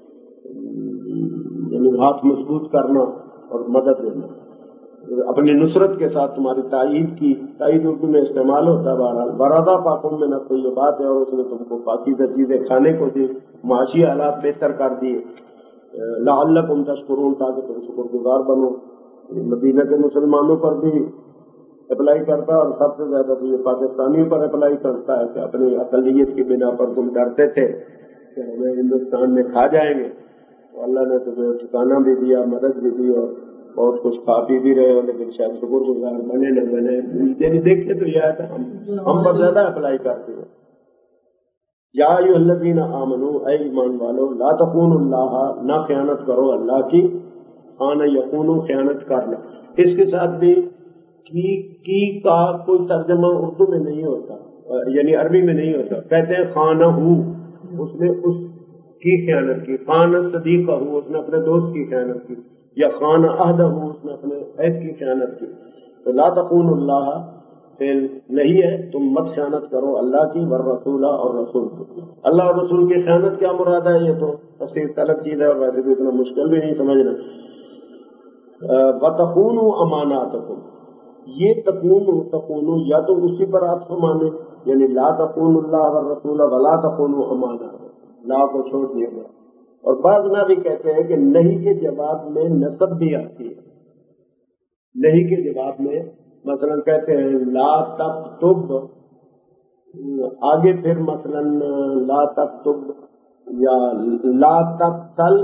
یعنی ہاتھ مضبوط کرنا اور مدد دینا، اپنی نصرت کے ساتھ تمہاری تائید کی۔ تائید اردو میں استعمال ہوتا ہے بہرحال۔ ورزقکم من الطیبات، اور اس نے تم کو پاکیزہ چیزیں کھانے کو دی، معاشی حالات بہتر کر دیے۔ لعلکم تشکرون، تاکہ تم شکر گزار بنو۔ مدینہ کے مسلمانوں پر بھی اپلائی کرتا ہے، اور سب سے زیادہ تو یہ پاکستانیوں پر اپلائی کرتا ہے کہ اپنی اقلیت کی بنا پر تم ڈرتے تھے کہ ہمیں ہندوستان میں کھا جائیں گے، تو اللہ نے تمہیں ٹھکانہ بھی دیا، مدد بھی دی، اور بہت کچھ کھا پی بھی رہے ہو، لیکن شاید شکر گزار بنے نہ بنے، یعنی دیکھتے تو یہ آتا ہم پر زیادہ اپلائی کرتے ہیں۔ یا ایھا الذین آمنوا، اے ایمان والو، لا تخونوا اللہ، نہ خیانت کرو اللہ کی، خان یخونوا، خیانت کرنا۔ اس کے ساتھ بھی کی کا کوئی ترجمہ اردو میں نہیں ہوتا، یعنی عربی میں نہیں ہوتا، کہتے ہیں خانہ، اس نے اس کی خیانت کی، خانہ صدیقہ، اس نے اپنے دوست کی خیانت کی، یا خانہ عہدہ، اس نے اپنے عہد کی خیانت کی۔ تو لا تخونوا اللہ فعل نہیں ہے، تم مت خیانت کرو اللہ کی، والرسول، اور رسول کی۔ اللہ اور رسول کی خیانت کیا مراد ہے، یہ تو تفصیل طلب چیز ہے، اور ویسے بھی اتنا مشکل بھی نہیں سمجھنا۔ وَتَخُونُوا أَمَانَاتَكُمْ، یہ تخونوا یا تو اسی پر عطف مانے، یعنی لا تخونوا اللہ والرسول ولا تخونوا أماناتكم، لا کو چھوڑ دیا گیا۔ اور بعض نہ بھی کہتے ہیں کہ نہیں کے جواب میں نسب بھی آتی ہے، نہیں کے جواب میں مثلا کہتے ہیں لا تکتب، آگے پھر مثلا لا تکتب یا لا تقتل،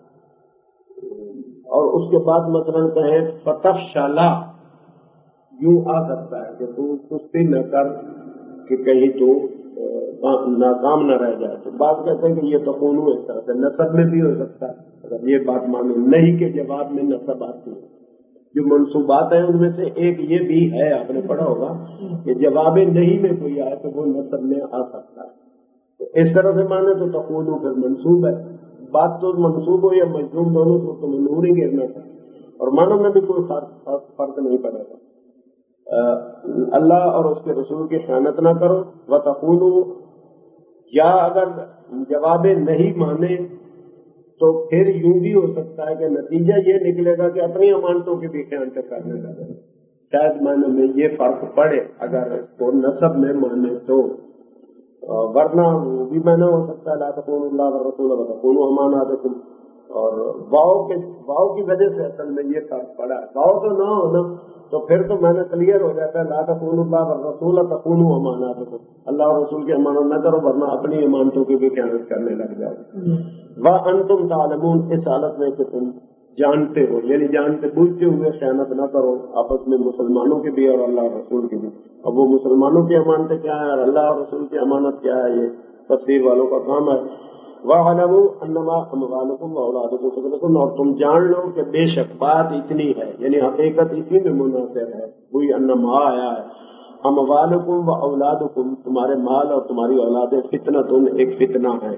اور اس کے بعد مثلا کہیں فتفشلا، یوں آ سکتا ہے کہ تو سستی نہ کر کہ کہیں تو ناکام نہ رہ جائے۔ تو بات کہتے ہیں کہ یہ تخونوا اس طرح سے نسب میں بھی ہو سکتا ہے، اگر یہ بات مانو نہیں کے جواب میں نسب آتی ہے۔ جو منصوبات ہیں ان میں سے ایک یہ بھی ہے، آپ نے پڑھا ہوگا کہ جواب نہیں میں کوئی آئے تو وہ نسب میں آ سکتا ہے، تو اس طرح سے مانے تو تخونوا پھر منصوب ہے، بات تو منصوب ہو یا مجزوم دونوں کو تو نور ہی گرنا تھا، اور معنوں میں بھی کوئی فرق نہیں پڑا تھا۔ اللہ اور اس کے رسول کی خیانت نہ کرو، وتخونوا، یا اگر جواب نہیں مانے تو پھر یوں بھی ہو سکتا ہے کہ نتیجہ یہ نکلے گا کہ اپنی امانتوں کی بھی خیانت کرنے لگے، شاید معنی میں یہ فرق پڑے اگر اس کو نسب میں مانے تو، ورنہ وہ بھی معنی ہو سکتا ہے لا تخونوا اللہ والرسول وتخونوا اماناتکم، اور واؤ کی وجہ سے اصل میں یہ فرق پڑا ہے۔ واؤ تو نہ ہونا تو پھر تو میں نے کلیئر ہو جاتا ہے لا تخونوا اللہ والرسول تخونوا اماناتکم، اللہ اور رسول کی امانت نہ کرو ورنہ اپنی امانتوں کی بھی خیانت کرنے لگ جاؤ۔ وَأَنْتُمْ تَعْلَمُونَ، اس حالت میں کہ تم جانتے ہو، یعنی جانتے بوجھتے ہوئے خیانت نہ کرو آپس میں، مسلمانوں کی بھی اور اللہ اور رسول کی بھی۔ اب وہ مسلمانوں کی امانتیں کیا ہیں اور اللہ اور رسول کی امانت کیا ہے، یہ تفسیر والوں کا کام ہے۔ وَاعْلَمُوا أَنَّمَا أَمْوَالُكُمْ وَأَوْلَادُكُمْ فِتْنَةٌ، اور تم جان لو کہ بے شک بات اتنی ہے، یعنی حقیقت اسی میں منحصر ہے، وہی انما آیا ہے۔ اموالکم و اولادکم، تمہارے مال اور تمہاری اولادیں فتنۃ، ایک فتنہ ہے۔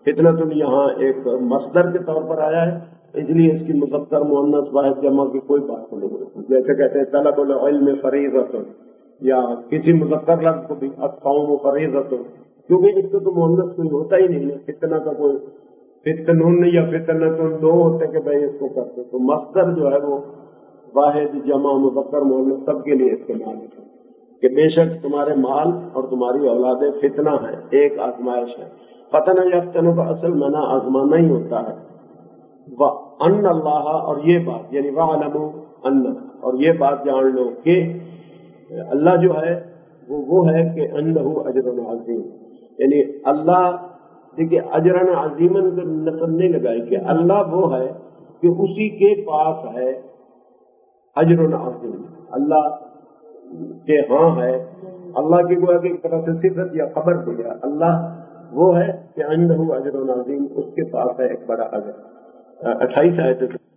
فتنتن یہاں ایک مصدر کے طور پر آیا ہے، اس لیے اس کی مذکر مؤنث واحد جمع کی کوئی بات نہیں ہوتی. جیسے کہتے ہیں طلب العلم فریضۃ، یا کسی مذکر لفظ کو بھی الصوم فریضۃ، کیونکہ اس کا تو مؤنث کوئی ہوتا ہی نہیں ہے. فتنہ کا کوئی فتنن یا فتنتن دو ہوتے کہ بھائی اس کو کرتے، تو مصدر جو ہے وہ واحد جمع مذکر مؤنث سب کے لیے استعمال ہوتا ہے کہ بے شک تمہارے مال اور تمہاری اولادیں فتنہ ہیں، ایک آزمائش ہے. فتنہ یفتنہ کا اصل معنی آزمانا ہی ہوتا ہے. وَأَنَّ اللَّهَ، اور یہ بات یعنی وَعَلَمُوا أَنَّ، اور یہ بات جان لو کہ اللہ جو ہے وہ ہے کہ انہ اجر عظیم، یعنی اللہ دیکھیے اجرن عظیمن کو نسب نہیں لگائی کہ اللہ وہ ہے کہ اسی کے پاس ہے اجر عظیم، اللہ کے ہاں ہے، اللہ کی گویا کہ ایک طرح سے صفت یا خبر دیا، اللہ وہ ہے کہ انہ اجر عظیم، اس کے پاس ہے ایک بڑا اجر. 28 آیت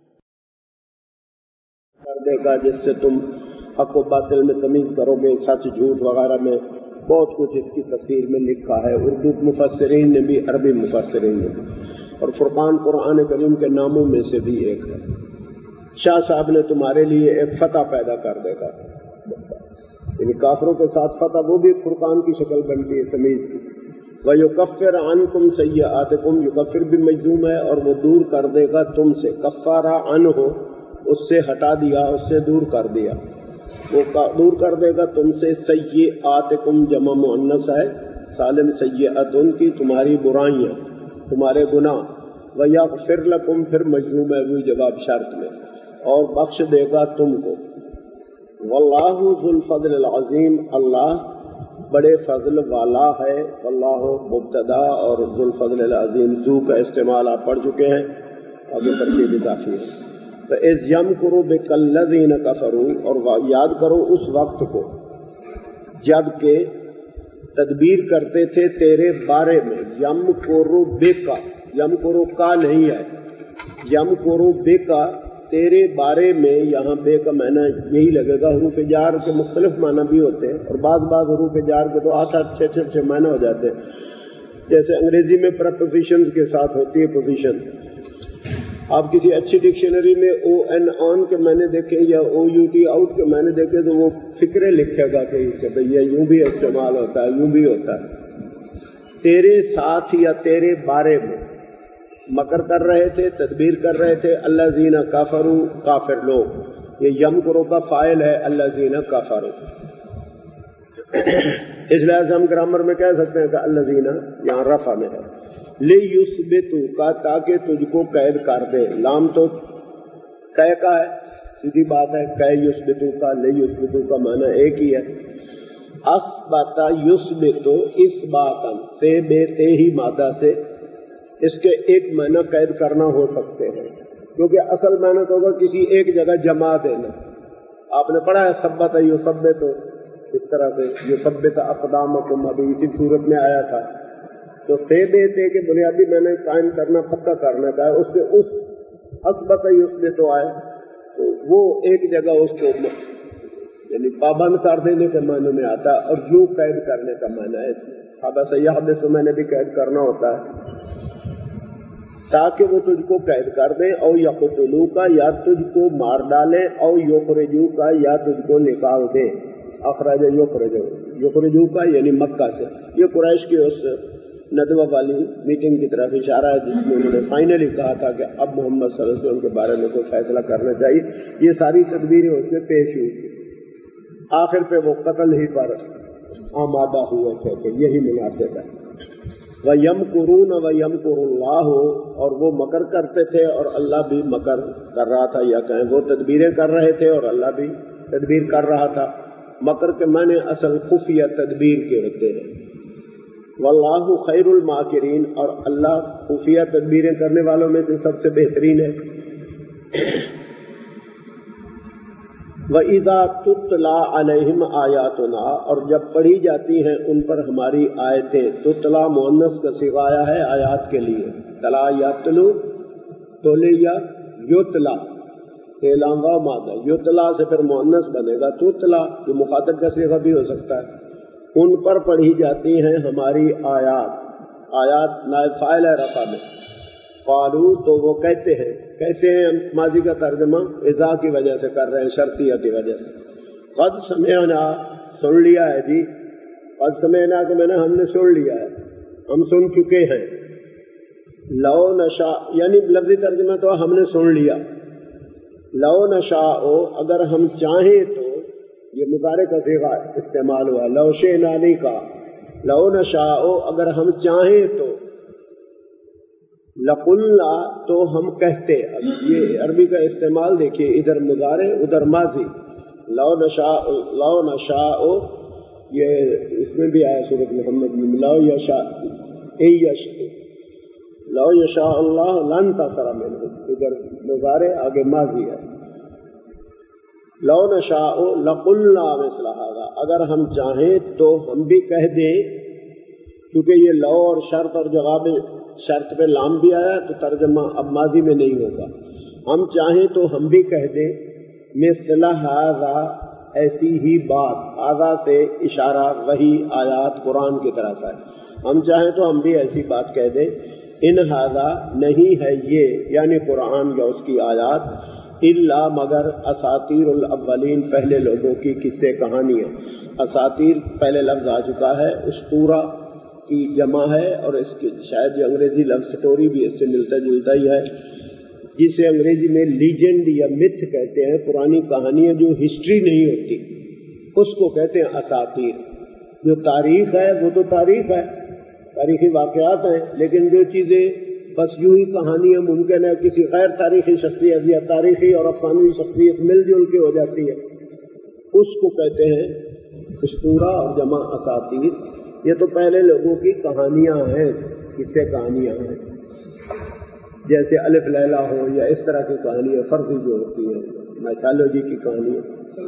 کر دے گا جس سے تم حق و باطل میں تمیز کرو گے، سچ جھوٹ وغیرہ میں بہت کچھ اس کی تفسیر میں لکھا ہے، اردو مفسرین نے بھی، عربی مفسرین نے بھی، اور فرقان قرآن کریم کے ناموں میں سے بھی ایک ہے. شاہ صاحب نے تمہارے لیے ایک فتح پیدا کر دے گا، یعنی کافروں کے ساتھ فتح وہ بھی فرقان کی شکل بنتی ہے تمیز کی. وَيُكَفِّرْ عَنْكُمْ سَيِّئَاتِكُمْ، یکفر بھی مجزوم ہے اور وہ دور کر دے گا تم سے، کفارہ عنہ اس سے ہٹا دیا، اس سے دور کر دیا، وہ دور کر دے گا تم سے. سیئاتکم جمع مؤنث ہے، سالم سیئاتن کی تمہاری برائیاں، تمہارے گناہ. ویغفر لکم پھر مجزوم ہے وہ جواب شرط میں، اور بخش دے گا تم کو. واللہ ذو الفضل العظیم، اللہ بڑے فضل والا ہے. واللہ مبتدا اور ذو الفضل العظیم ذو کا استعمال آپ پڑھ چکے ہیں، ابھی ترکیب اضافی ہے. فَإِذْ يَمْكُرُ بِكَ الَّذِينَ كَفَرُوا، اور یاد کرو اس وقت کو جب کہ تدبیر کرتے تھے تیرے بارے میں. یمکرو بِکَ، یمکرو کا نہیں ہے، یمکرو بِکَ تیرے بارے میں. یہاں بے کا معنی یہی لگے گا. حروف جار کے مختلف معنی بھی ہوتے ہیں، اور بعض حروف جار کے تو 8 6 معنی ہو جاتے ہیں. جیسے انگریزی میں پرپوزیشن کے ساتھ ہوتی ہے پوزیشن. آپ کسی اچھی ڈکشنری میں او این آن کے معنی دیکھیں یا او یو ٹی آؤٹ کے معنی دیکھیں تو وہ فکرے لکھے گا کہ بھئی یہ یوں بھی استعمال ہوتا ہے، یوں بھی ہوتا ہے. تیرے ساتھ یا تیرے بارے میں مکر کر رہے تھے، تدبیر کر رہے تھے الذین کفروا، کافر لوگ. یہ یمکرو کا فاعل ہے الذین کفروا، اس لحاظ ہم گرامر میں کہہ سکتے ہیں کہ الذین یہاں رفع میں ہے. لیثبتوک، تاکہ تجھ کو قید کر دے. لام تو قے کا ہے، سیدھی بات ہے. قے یثبتوک، لیثبتوک کا معنی ایک ہی ہے. اثبت یثبت اثباتا، سے بے تے ہی مادہ سے اس کے ایک معنی قید کرنا ہو سکتے ہیں، کیونکہ اصل معنی تو ہوگا کسی ایک جگہ جما دینا. آپ نے پڑھا ہے ثبت یثبت، اس طرح سے یثبت اقدامکم، ابھی اسی صورت میں آیا تھا. تو سے بیتے کے بنیادی معنی قائم کرنا، پکا کرنا کا ہے. اس سے اس اثبت یثبت آئے تو وہ ایک جگہ اس کو یعنی پابند کر دینے کے معنی میں آتا ہے، اور یوں قید کرنے کا معنی ہے. اس میں حبس یحبس میں نے بھی قید کرنا ہوتا ہے تاکہ وہ تجھ کو قید کر دیں. او یقتلوک، یا تجھ کو مار ڈالے. او یخرجوک، یا تجھ کو نکال دے. اخرج یخرجوک یعنی مکہ سے. یہ قریش کی اس ندوہ والی میٹنگ کی طرف اشارہ ہے جس میں انہوں نے فائنلی کہا تھا کہ اب محمد صلی اللہ علیہ وسلم کے بارے میں کوئی فیصلہ کرنا چاہیے. یہ ساری تدبیریں اس میں پیش ہوئی تھی. آخر پہ وہ قتل ہی پر آمادہ ہوئے تھے کہ یہی مناسب ہے. وَيَمْكُرُونَ وَيَمْكُرُ اللَّهُ، اور وہ مکر کرتے تھے اور اللہ بھی مکر کر رہا تھا، یا کہیں وہ تدبیریں کر رہے تھے اور اللہ بھی تدبیر کر رہا تھا. مکر کے معنی اصل خفیہ تدبیر کے ہوتے ہیں. واللہ خیر الماکرین، اور اللہ خفیہ تدبیریں کرنے والوں میں سے سب سے بہترین ہے. وَإِذَا تُتْلَى عَلَيْهِمْ آیَاتُنَا، اور جب پڑھی جاتی ہیں ان پر ہماری آیتیں. تتلا مؤنث کا صیغہ آیا ہے آیات کے لیے. تلا یتلو، تولے یا یتلا، تیلانگا مادہ. یتلا سے پھر مؤنث بنے گا تتلا، یہ مخاطب کا صیغہ بھی ہو سکتا ہے. ان پر پڑھی جاتی ہیں ہماری آیات. آیات نائب فاعل ہے رفع میں. قالو تو وہ کہتے ہیں ماضی کا ترجمہ اذا کی وجہ سے کر رہے ہیں، شرطیہ کی وجہ سے. قد سمعنا سن لیا ہے جی، قد سمعنا کہ میں نے ہم نے سن لیا ہے، ہم سن چکے ہیں. لو نشاء یعنی لفظی ترجمہ تو ہم نے سن لیا. لو نشاء اگر ہم چاہیں تو، یہ مضارع کا صیغہ استعمال ہوا، لو شئنا نہیں کہا، لو نشاء اگر ہم چاہیں تو، لقلنا تو ہم کہتے. اب یہ عربی کا استعمال دیکھیے، ادھر مضارع ادھر ماضی. لو نشاء یہ اس میں بھی آیا سورۃ محمد میں، لو یشاء اللہ لانتصر منہم، ادھر مضارع آگے ماضی ہے. لو نشاء لقلنا مثل هذا، اگر ہم چاہیں تو ہم بھی کہہ دیں، کیونکہ یہ لو اور شرط اور جواب شرط پہ لام بھی آیا تو ترجمہ اب ماضی میں نہیں ہوگا. ہم چاہیں تو ہم بھی کہہ دیں مثل هذا، ایسی ہی بات. هذا سے اشارہ وہی آیات قرآن کی طرف ہے. ہم چاہیں تو ہم بھی ایسی بات کہہ دیں. ان هذا نہیں ہے یہ یعنی قرآن یا اس کی آیات، الا مگر اساطیر الاولین، پہلے لوگوں کی قصے کہانیاں. اساطیر پہلے لفظ آ چکا ہے، اسطورہ کی جمع ہے، اور اس کے شاید یہ انگریزی لفظ سٹوری بھی اس سے ملتا جلتا ہی ہے، جسے انگریزی میں لیجنڈ یا متھ کہتے ہیں. پرانی کہانیاں جو ہسٹری نہیں ہوتی اس کو کہتے ہیں اساطیر. جو تاریخ ہے وہ تو تاریخ ہے، تاریخی واقعات ہیں، لیکن جو چیزیں بس یوں ہی کہانیاں ممکن ہے کسی غیر تاریخی شخصیت یا تاریخی اور افسانوی شخصیت مل جل کے ہو جاتی ہے، اس کو کہتے ہیں اسطورہ اور جمع اساطیر. یہ تو پہلے لوگوں کی کہانیاں ہیں، قصے کہانیاں ہیں، جیسے الف لیلا ہو یا اس طرح کی کہانیاں فرضی جو ہوتی ہیں، میتھالوجی کی کہانیاں.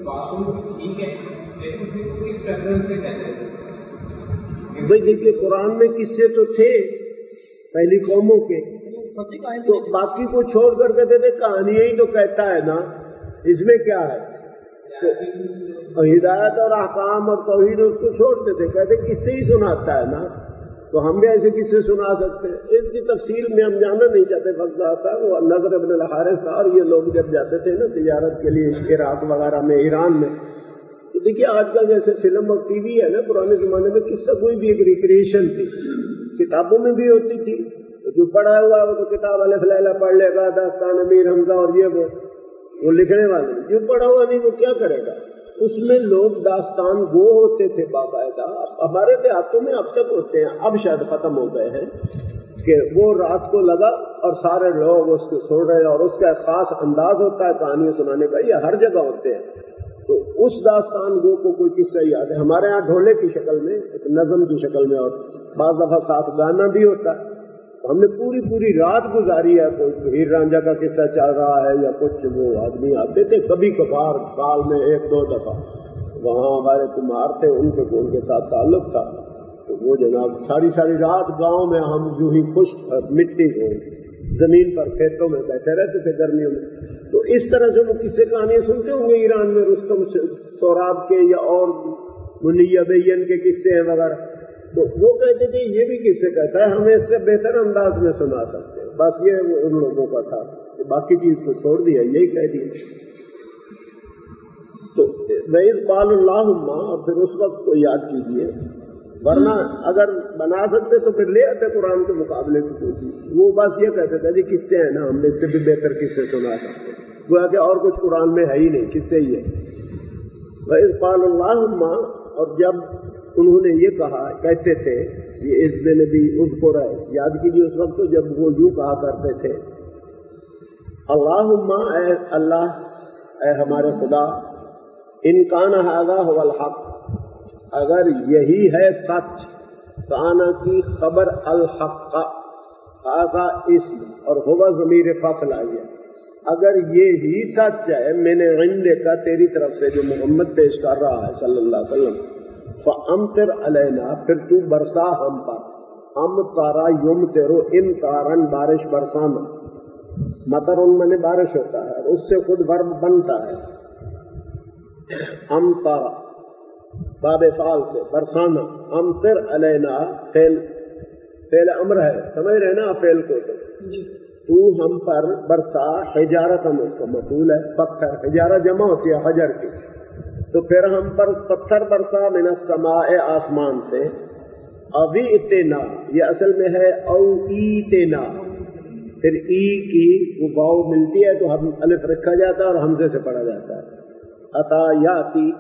بھائی دیکھیے قرآن میں قصے تو تھے پہلی قوموں کے، تو باقی کو چھوڑ کر کہتے تھے کہانیاں ہی تو کہتا ہے نا، اس میں کیا ہے؟ تو ہدایت اور احکام اور توحید اس کو چھوڑتے تھے، کہتے قصے ہی سناتا ہے نا، تو ہم بھی ایسے قصے سنا سکتے ہیں. اس کی تفصیل میں ہم جاننا نہیں چاہتے. فضل آتا ہے وہ نضر ابن الحارث اور یہ لوگ جب جاتے تھے نا تجارت کے لیے عراق وغیرہ میں، ایران میں، تو دیکھیے آج کل جیسے فلم اور ٹی وی ہے نا، پرانے زمانے میں قصہ کوئی بھی ایک ریکریشن تھی، کتابوں میں بھی ہوتی تھی. جو پڑھا ہوا وہ تو کتاب الف لیلا پڑھ لے گا، داستان امیر حمزہ اور یہ وہ لکھنے والے. جو پڑھا ہوا نہیں وہ کیا کرے گا؟ اس میں لوگ داستان گو ہوتے تھے باقاعدہ. ہمارے دیہاتوں میں اب تک ہوتے ہیں، اب شاید ختم ہو گئے ہیں، کہ وہ رات کو لگا اور سارے لوگ اس کو سن رہے ہیں، اور اس کا ایک خاص انداز ہوتا ہے کہانیاں سنانے کا، یہ ہر جگہ ہوتے ہیں. تو اس داستان گو کو کوئی قصہ یاد ہے. ہمارے ہاں ڈھولے کی شکل میں، ایک نظم کی شکل میں، اور بعض دفعہ ساتھ گانا بھی ہوتا ہے. ہم نے پوری رات گزاری ہے، کوئی ہیر رانجھا کا قصہ چل رہا ہے یا کچھ. وہ آدمی آتے تھے کبھی کبھار سال میں 1-2 دفعہ، وہاں ہمارے کمار تھے، ان کے ساتھ تعلق تھا، تو وہ جناب ساری رات گاؤں میں ہم یوں ہی خشک مٹی کو زمین پر کھیتوں میں بیٹھے رہتے تھے گرمیوں میں. تو اس طرح سے وہ قصے کہانیاں سنتے ہوں گے ایران میں، رستم سوراب کے یا اور منیہ بین کے قصے ہیں وغیرہ. تو وہ کہتے تھے یہ بھی قصے کہتا ہے، ہمیں اس سے بہتر انداز میں سنا سکتے ہیں. بس یہ ان لوگوں کا تھا کہ باقی چیز کو چھوڑ دیا، یہی کہہ دیا. تو وَإِذْ قَالَ اللَّهُمَّ، اور پھر اس وقت کو یاد کیجیے، ورنہ اگر بنا سکتے تو پھر لے آتے قرآن کے مقابلے کی کوئی چیز. وہ بس یہ کہتے تھے جی قصے ہیں نا، ہم نے اس سے بھی بہتر قصے سنا سکتے ہیں. گویا کہ اور کچھ قرآن میں ہے ہی نہیں، قصے ہی ہے. وَإِذْ قَالَ اللَّهُمَّ، اور جب انہوں نے یہ کہا، کہتے تھے، یہ اس دن بھی اذکر ہے، یاد کیجیے اس وقت جب وہ یوں کہا کرتے تھے، اللہم، اے اللہ، اے ہمارے خدا، ان کان ھذا ھو الحق، اگر یہی ہے سچ، کانا کی خبر، الحق ھذا اسم اور ہوا ضمیر فصل آئی ہے، اگر یہی سچ ہے من عندک، تیری طرف سے جو محمد پیش کر رہا ہے صلی اللہ علیہ وسلم، فَأَمْطِرْ عَلَيْنَا، پھر تو برسا ہم پر. امطر یمطر امطارن، بارش برسانا. مطر میں بارش ہوتا ہے، اور اس سے خود ورب بنتا ہے. امطر باب فعل سے برسانا. امطر علینا فعل فعل امر ہے، سمجھ رہے نا فعل کو؟ تو ہم پر برسا، حجارتن اس کا مفعول ہے، پتھر، حجارہ جمع ہوتی ہے حجر کی، تو پھر ہم پر پتھر برسا من السماء آسمان سے، ابھی اتنا یہ اصل میں ہے او ایتنا، پھر ای کی وہ واو ملتی ہے تو ہم الف رکھا جاتا ہے اور حمزے سے پڑھا جاتا ہے، عطا یاتی،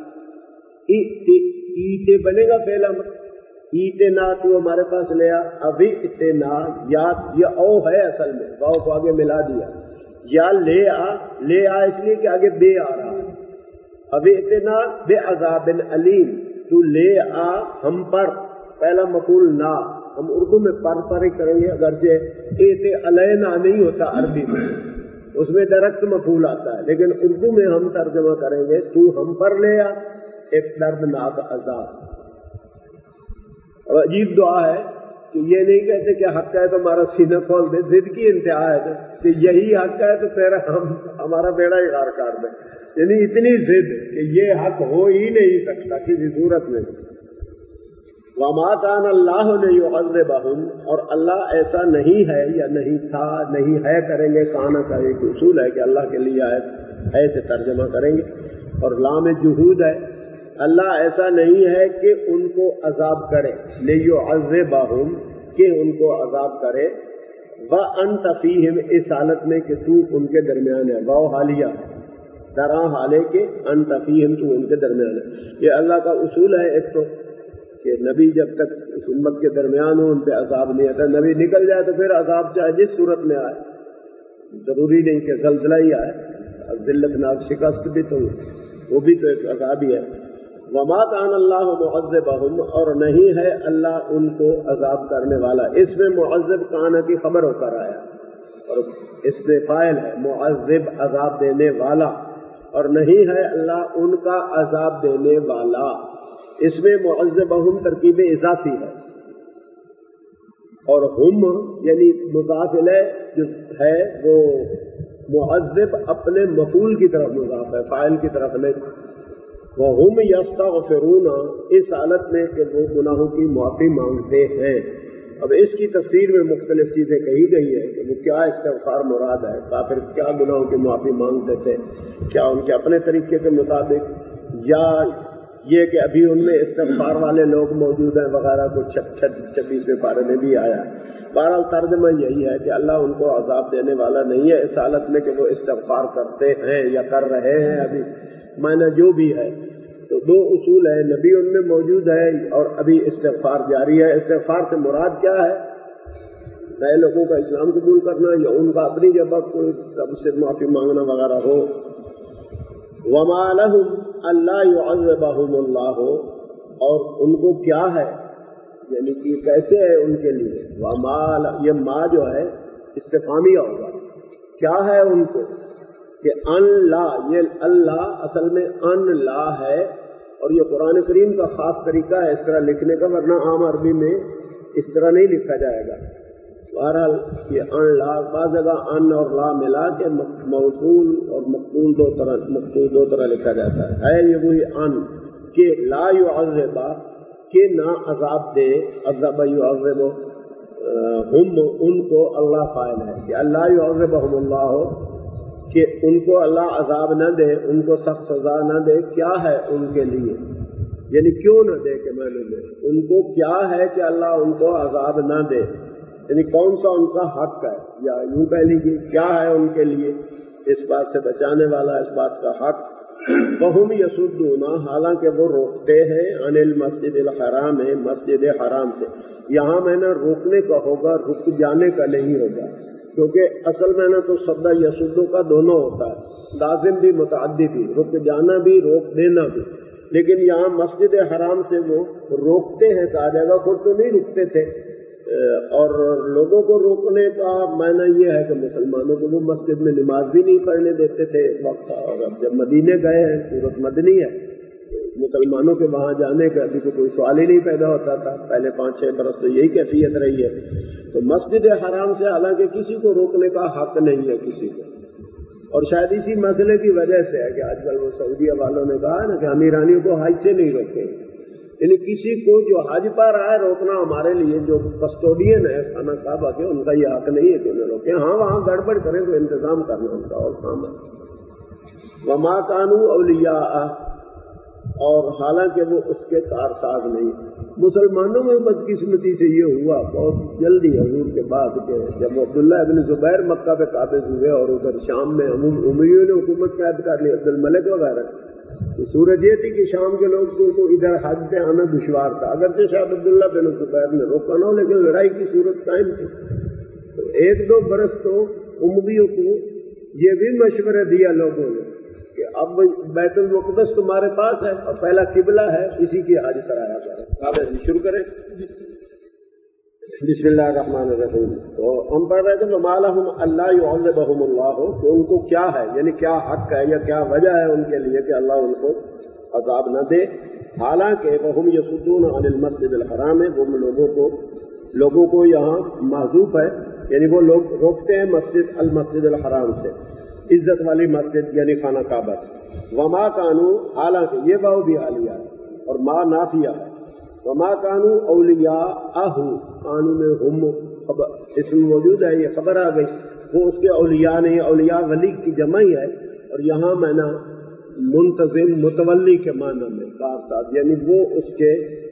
ایتے بنے گا فعل امر، ایتنا تو ہمارے پاس لیا، ابھی اتنا یا یہ او ہے اصل میں، واو کو آگے ملا دیا، یا لے آ اس لیے کہ آگے بے آ رہا، ابھی اتنا بے عذاب علیم، تو لے آ ہم پر، پہلا مفعول نا، ہم اردو میں پر ہی کریں گے، اگرچہ ایتے علینا نہیں ہوتا عربی میں، اس میں ڈائریکٹ مفعول آتا ہے، لیکن اردو میں ہم ترجمہ کریں گے تو ہم پر لے آ ایک دردناک عذاب۔ عجیب دعا ہے کہ یہ نہیں کہتے کہ حق ہے تو ہمارا سینہ کھول دے، ضد کی انتہا ہے کہ یہی حق ہے تو پھر ہمارا بیڑا ہی غار کر دیں، یعنی اتنی ضد کہ یہ حق ہو ہی نہیں سکتا کسی صورت میں۔ وَمَا كَانَ اللَّهُ لِيُعَذِّبَهُمْ، اور اللہ ایسا نہیں ہے یا نہیں تھا، نہیں ہے کریں گے، کانا کا ایک اصول ہے کہ اللہ کے لیے آیت ایسے ترجمہ کریں گے، اور لام جہود ہے، اللہ ایسا نہیں ہے کہ ان کو عذاب کرے، لِيُعَذِّبَهُمْ کہ ان کو عذاب کرے، وَأَنْتَ فِيهِمْ اس حالت میں کہ تو ان کے درمیان ہے، واو حالیہ درا حالے کے، أَنْتَ فِيهِمْ تو ان کے درمیان ہے۔ یہ اللہ کا اصول ہے ایک تو کہ نبی جب تک اس امت کے درمیان ہو ان پہ عذاب نہیں آتا، نبی نکل جائے تو پھر عذاب چاہے جس صورت میں آئے، ضروری نہیں کہ زلزلہ ہی آئے، ذلت ناک شکست بھی تو وہ بھی تو ایک عذاب ہی ہے۔ وما كان اللہ معذبہم، اور نہیں ہے اللہ ان کو عذاب کرنے والا، اس میں معذب کانا کی خبر ہو کر آیا اور اس میں فاعل ہے، معذب عذاب دینے والا، اور نہیں ہے اللہ ان کا عذاب دینے والا، اس میں معذبہم ترکیب اضافی ہے، اور ہم یعنی مضاف الیہ جو ہے وہ معذب اپنے مفعول کی طرف مضاف ہے، فاعل کی طرف نہیں، وَهُمْ يَسْتَغْفِرُونَ اس حالت میں کہ وہ گناہوں کی معافی مانگتے ہیں۔ اب اس کی تفسیر میں مختلف چیزیں کہی گئی ہے کہ وہ کیا استغفار مراد ہے، کافر کیا گناہوں کی معافی مانگتے تھے، کیا ان کے اپنے طریقے کے مطابق، یا یہ کہ ابھی ان میں استغفار والے لوگ موجود ہیں وغیرہ، کو 26ویں پارے میں بھی آیا ہے۔ بہرحال ترجمہ یہی ہے کہ اللہ ان کو عذاب دینے والا نہیں ہے اس حالت میں کہ وہ استغفار کرتے ہیں یا کر رہے ہیں، ابھی معنی جو بھی ہے۔ تو دو اصول ہیں، نبی ان میں موجود ہے اور ابھی استغفار جاری ہے۔ استغفار سے مراد کیا ہے؟ نئے لوگوں کا اسلام قبول کرنا یا ان کا اپنی جگہ کوئی رب سے معافی مانگنا وغیرہ ہو۔ وما لهم الا يعذبهم اللہ، اور ان کو کیا ہے، یعنی کہ کیسے ہے ان کے لیے، وما یہ ما جو ہے استفہامیہ ہوگا، کیا ہے ان کو کہ ان لا، یہ اللہ اصل میں ان لا ہے، اور یہ قرآن کریم کا خاص طریقہ ہے اس طرح لکھنے کا، ورنہ عام عربی میں اس طرح نہیں لکھا جائے گا۔ بہرحال یہ ان لا، بعض جگہ ان اور لا ملا کے موصول اور مقبول دو طرح لکھا جاتا ہے یہ وہی ان کہ لا يعذب کہ نہ عذاب دے، عذاب يعذب ہم ان کو، اللہ فاعل ہے کہ اللہ يعذبهم اللہ، کہ ان کو اللہ عذاب نہ دے، ان کو سخت سزا نہ دے، کیا ہے ان کے لیے، یعنی کیوں نہ دے کہ معنی میں ان کو کیا ہے کہ اللہ ان کو عذاب نہ دے، یعنی کون سا ان کا حق ہے، یا یوں کہہ لیجیے کیا ہے ان کے لیے اس بات سے بچانے والا، اس بات کا حق۔ وَهُمْ يَصُدُّونَ حالانکہ وہ روکتے ہیں، عن المسجد الحرام ہے، مسجد حرام سے، یہاں میں نے روکنے کا ہوگا، رک جانے کا نہیں ہوگا، کیونکہ اصل میں نے تو صدہ یسدو کا دونوں ہوتا ہے، لازم بھی متعدی بھی، رک جانا بھی روک دینا بھی، لیکن یہاں مسجد حرام سے وہ روکتے ہیں کہا جائے گا، خود تو نہیں رکتے تھے، اور لوگوں کو روکنے کا معنی یہ ہے کہ مسلمانوں کو وہ مسجد میں نماز بھی نہیں پڑھنے دیتے تھے وقت، اور اب جب مدینے گئے ہیں، صورت مدنی ہے، مسلمانوں کے وہاں جانے کا ابھی تو کوئی سوال ہی نہیں پیدا ہوتا تھا، پہلے 5-6 برس تو یہی کیفیت رہی ہے، تو مسجد حرام سے حالانکہ کسی کو روکنے کا حق نہیں ہے کسی کو، اور شاید اسی مسئلے کی وجہ سے ہے کہ آج کل وہ سعودیہ والوں نے کہا نا کہ ہم ایرانیوں کو حج سے نہیں روکیں، यानी किसी को जो हज पर आए रोकना हमारे लिए जो कस्टोडियन है खाना काबा के, उनका ये हक नहीं है कि उन्हें रोके। हाँ, वहां गड़बड़ करें तो इंतजाम करना उनका और काम है। वमा कानू औलिया, और हालांकि वो उसके कारसाज नहीं। मुसलमानों में बदकिस्मती से ये हुआ बहुत जल्दी हजूर के बाद के जब अब्दुल्ला इब्न जुबैर मक्का पे काबिज हुए और उधर शाम में उमैयों ने हुकूमत कायम कर ली, अब्दुल मलिक वगैरह, तो सूरत ये थी कि शाम के लोग को इधर हज पे आना दुश्वार था। अगरचे शायद अब्दुल्ला बिन जुबैर ने रोका ना हो, लेकिन लड़ाई की सूरत कायम थी। तो 1-2 बरस तो उमवियों को ये भी मशवरा दिया लोगों ने कि अब बैतुल मुक़द्दस तुम्हारे पास है और पहला किबला है, इसी की हज कराया जाए। शुरू करें। बिस्मिल्लाहिर्रहमानिर्रहीम। तो हम पढ़ रहे थे मालहुम अल्लाह युअज़्ज़िबहुमुल्लाह, कि उनको क्या है, यानी क्या हक है या क्या वजह है उनके लिए कि अल्लाह उनको अजाब न दे। हालांकि वहुम यसुद्दून अनिल मस्जिदिल हराम, वो लोगों को यहाँ महजूफ है, यानी वो लोग रोकते हैं मस्जिदिल हराम से, इज्जत वाली मस्जिद यानी खाना काबा से। वमा कानू, हालांकि ये वाव भी आलिया है और मा नाफिया है। वमा कानू औलिया आहू, कानू में हुम इसमें मौजूद है, ये खबर आ गई। वो उसके औलिया नहीं, औलिया वली की जमा ही है। और यहाँ मैंने मुंतजिम मुतवल्ली के माना में कारसाज, यानी वो उसके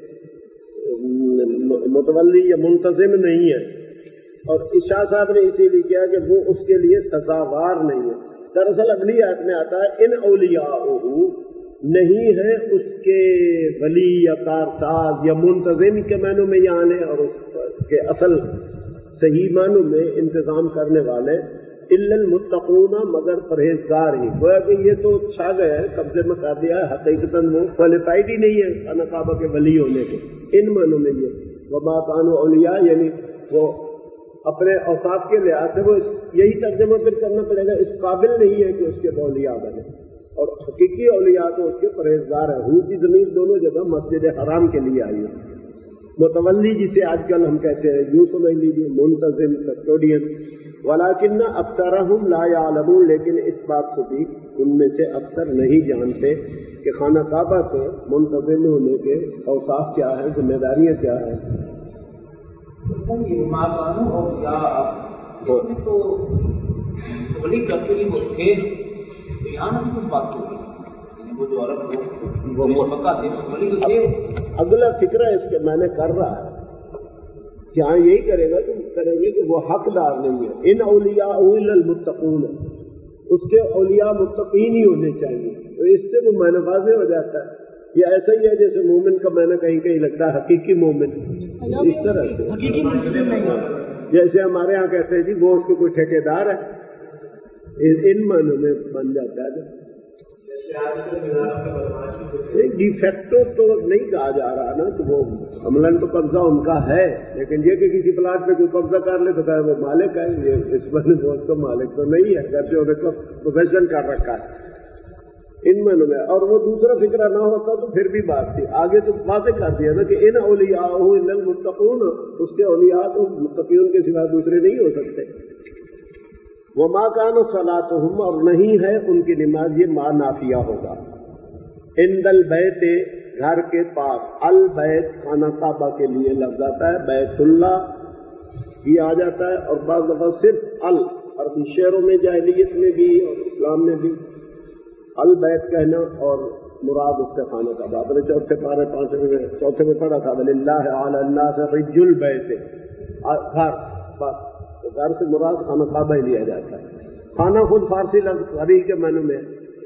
मुतवल्ली या मुंतजिम नहीं है। और शाह साहब ने इसीलिए किया कि वो उसके लिए सजावार नहीं है। दरअसल अगली आयत में आता है इन औलियाओहू, नहीं है उसके वली या कारसाज या मुंतजिम के मानों में यहाँ आने और उसके असल सही मानों में इंतजाम करने वाले, इल्लल मुत्तकूना, मगर परहेजगार ही। गोया कि ये तो छा गए हैं, कब्जे में कर दिया है, हकीकतन वो क्वालिफाइड ही नहीं है खाना काबा के वली होने के। इन मानों में ये वमा कानू औलिया, यानी वो अपने औसाफ के लिहाज से वो यही तर्जमा फिर करना पड़ेगा, इस काबिल नहीं है कि उसके औलिया बने। और हकीकी औलिया तो उसके परहेजगार है। रूह की जमीन दोनों जगह मस्जिद हराम के लिए आई है। मुतवल्ली जिसे आजकल हम कहते हैं, यूं समझ लीजिए मुंतजिम, कस्टोडियन। वलाकिन अक्सरहुम ला यालमून, लेकिन इस बात को भी उनमें से अक्सर नहीं जानते कि खाना काबा के मुंतजिम होने के औसाफ क्या है, जिम्मेदारियां क्या है। इसमें तो बड़ी कभी वो थे, तो यहाँ ना किस बात को वो जो अरब वो मक्का थे बड़ी तो थे। अगला फिक्र इसके मैंने कर रहा है कि हाँ यही करेंगे कि वो हकदार नहीं है। इन औलिया इल्लल मुत्तकून, उसके औलिया मुत्तकीन ही होने चाहिए। तो इससे वो मैंने वाज़ेह हो जाता है। ये ऐसा ही है जैसे मोमिन का मैंने कहीं कहीं लगता है हकीकी मोमिन, इस तरह से हकीकी मोमिन जैसे हमारे यहाँ कहते हैं जी वो उसके कोई ठेकेदार है, इन मानों में बन जाता है। डिफेक्टो तो नहीं कहा जा रहा ना, तो वो अमलन तो कब्जा उनका है, लेकिन ये कि किसी प्लाट पे कोई कब्जा कर ले तो कहे वो मालिक है, ये इस पर वो उसका मालिक तो नहीं है, घर से उन्हें पोजेशन कर रखा है इन मानों में। और वो दूसरा फिक्रा ना होता तो फिर भी बात थी। आगे तो बातें कर दिया ना कि इन औलियाहू इल्लल मुत्तकून, उसके औलिया तो मुत्तकीन के सिवा दूसरे नहीं हो सकते। वमा कान सलातुहुम, और नहीं है उनकी नमाज, ये मा नाफिया होगा। इंदल बैत, घर के पास, अल बैत खाना काबा के लिए लफ्ज आता है, बैतुल्ला भी आ जाता है, और बाज़ दफा सिर्फ अल, अरबी शेरों में जाहिलियत में भी और इस्लाम में भी अल बैत कहना, और मुराद उससे खाना काबा। अपने चौथे पारे 5वें में पढ़ा था वलिल्लाहि अला अन्नास हिज्जुल बैत, घर बस, तो घर से मुराद खाना काबा ही लिया जाता है। खाना खुद फारसी लफ्ज घरी के मानों में,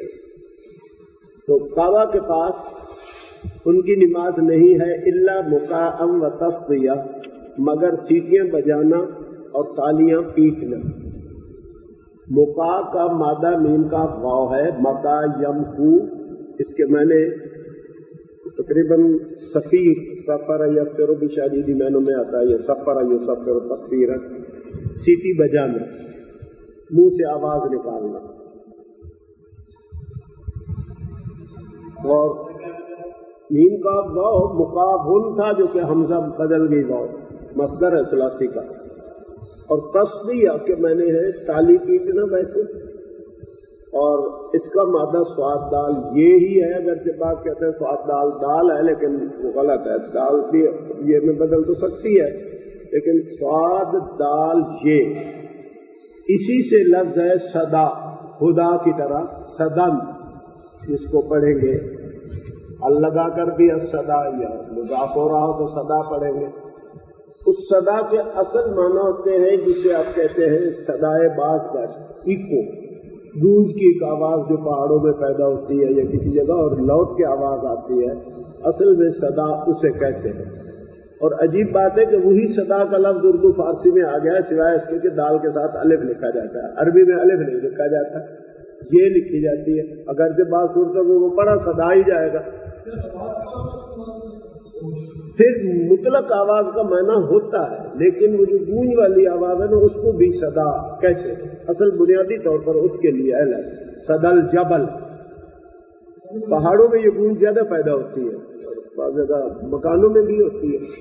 तो काबा के पास उनकी नमाज नहीं है इल्ला मुकाअम व तस्दिया, मगर सीटियां बजाना और तालियां पीटना। मुका का मादा मीम का वाव है, मका यमकू, इसके मैंने तकरीबन सफीर, सफर या फिर भी शादीदी मैनों में आता है, ये सफर या सफर तस्वीर, सीटी बजाना, मुंह से आवाज निकालना। और मीम का वाव मुकाबुन था जो कि हमजा बदल गई वाव, मसदर है सुलासी का। और तस्बीह के मैंने है ताली पीटना, वैसे اور اس کا مادہ سواد دال یہ ہی ہے، اگرچہ بات کہتے ہیں سواد دال دال ہے لیکن وہ غلط ہے، دال بھی یہ میں بدل تو سکتی ہے لیکن سواد دال یہ اسی سے لفظ ہے صدا، خدا کی طرح صدن جس کو پڑھیں گے ال لگا کر بھی صدا یا مضاف ہو رہا ہو تو صدا پڑھیں گے۔ اس صدا کے اصل معنی ہوتے ہیں جسے آپ کہتے ہیں صدائے باز گشت، ایکو، گونج کی ایک آواز جو پہاڑوں میں پیدا ہوتی ہے یا کسی جگہ اور لوٹ کے آواز آتی ہے، اصل میں صدا اسے کہتے ہیں۔ اور عجیب بات ہے کہ وہی صدا کا لفظ اردو فارسی میں آ گیا ہے سوائے اس کے کہ دال کے ساتھ الف لکھا جاتا ہے، عربی میں الف نہیں لکھا جاتا، یہ لکھی جاتی ہے، اگرچہ بعض صورتوں میں وہ بڑا صدا ہی جائے گا۔ پھر مطلق آواز کا معنی ہوتا ہے لیکن وہ جو گونج والی آواز ہے نا اس کو بھی صدا کہتے ہیں، اصل بنیادی طور پر اس کے لیے الگ صدل جبل، پہاڑوں میں یہ گونج زیادہ پیدا ہوتی ہے اور بعض زیادہ مکانوں میں بھی ہوتی ہے،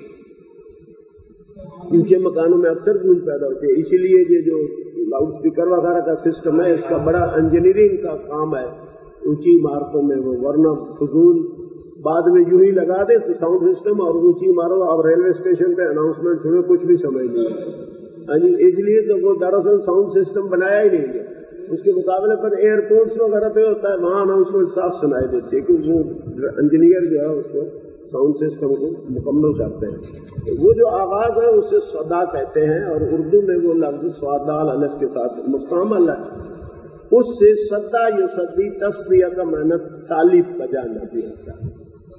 اونچے مکانوں میں اکثر گونج پیدا ہوتی ہے، اسی لیے یہ جو لاؤڈ اسپیکر وغیرہ کا سسٹم ہے اس کا بڑا انجینئرنگ کا کام ہے اونچی عمارتوں میں، وہ ورنہ فضول بعد میں یوں ہی لگا دے تو ساؤنڈ سسٹم اور اونچی عمارتوں اور ریلوے اسٹیشن پہ اناؤنسمنٹ سنے کچھ بھی سمجھ نہیں، اس لیے تو وہ دراصل ساؤنڈ سسٹم بنایا ہی نہیں ہے، اس کے مقابلے پر ایئرپورٹس وغیرہ پہ ہوتا ہے وہاں اناؤنسمنٹ صاف سنائی دیتی ہے کیونکہ وہ انجینئر جو ہے اس کو ساؤنڈ سسٹم کو مکمل کرتے ہیں۔ وہ جو آواز ہے اسے صدا کہتے ہیں اور اردو میں وہ لفظ سوادال الف کے ساتھ مستعمل ہے، اس سے صدا یصدی تصدیہ کا معنی تالی بجانا بھی ہوتا ہے،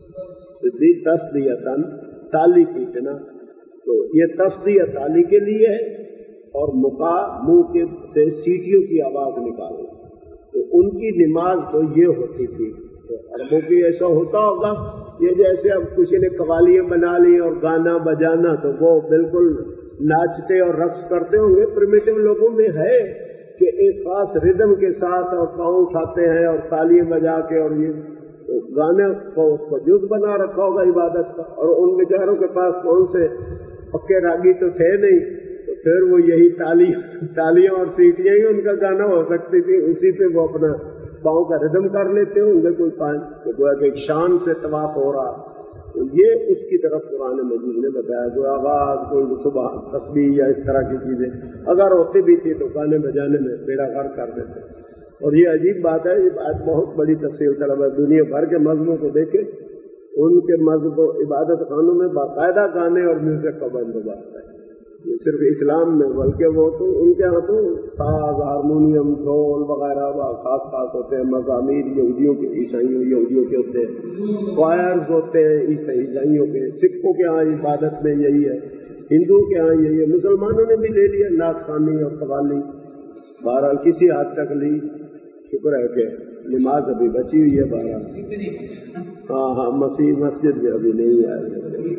تصدیتاً تالی پیٹنا، تو یہ تصدیہ تالی کے لیے ہے اور مکا منہ کے سے سیٹیوں کی آواز نکالو، تو ان کی نماز تو یہ ہوتی تھی، تو عربوں کی ایسا ہوتا ہوگا یہ جیسے اب کسی نے قوالیاں بنا لی اور گانا بجانا تو وہ بالکل ناچتے اور رقص کرتے ہوں گے، پرمیٹیو لوگوں میں ہے کہ ایک خاص ردم کے ساتھ اور پاؤں اٹھاتے ہیں اور تالیاں بجا کے، اور یہ گانے کو اس کو جز بنا رکھا ہوگا عبادت کا، اور ان بیچاروں کے پاس کون سے پکے راگی تو تھے نہیں، تو پھر وہ یہی تالیاں اور سیٹیاں ہی ان کا گانا ہو سکتی تھی، اسی پہ وہ اپنا پاؤں کا ردم کر لیتے ہوں گے، کوئی کام کہ گویا کہ ایک شان سے طواف ہو رہا، تو یہ اس کی طرف قرآن مجید نے بتایا، کوئی آواز کوئی صبح تسبیح یا اس طرح کی چیزیں اگر ہوتی بھی تھی تو گانے بجانے میں بیڑا غرق کر دیتے۔ اور یہ عجیب بات ہے، یہ بات بہت بڑی تفصیل طلب ہے، دنیا بھر کے مذہبوں کو دیکھیں، ان کے مذہب و عبادت خانوں میں باقاعدہ گانے اور میوزک کا بندوبست ہے، یہ صرف اسلام میں، بلکہ وہ تو ان کے ہاں تو ساز ہارمونیم ڈھول وغیرہ خاص ہوتے ہیں، مزامیر یہودیوں کے یہودیوں کے ہوتے ہیں، کوائرز ہوتے ہیں عیسائیوں کے، سکھوں کے ہاں عبادت میں یہی ہے، ہندوؤں کے ہاں یہی ہے، مسلمانوں نے بھی لے لیا نعت خوانی اور قوالی، بہرحال کسی حد تک لی، شکر ہے کہ نماز ابھی بچی ہوئی ہے بہرحال، ہاں مسیح مسجد میں ابھی نہیں آئے۔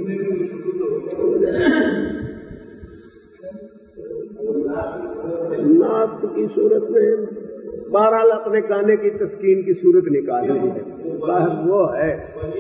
نعت کی صورت میں بہرحال اپنے گانے کی تسکین کی صورت نکالنی ہے، باہر وہ ہے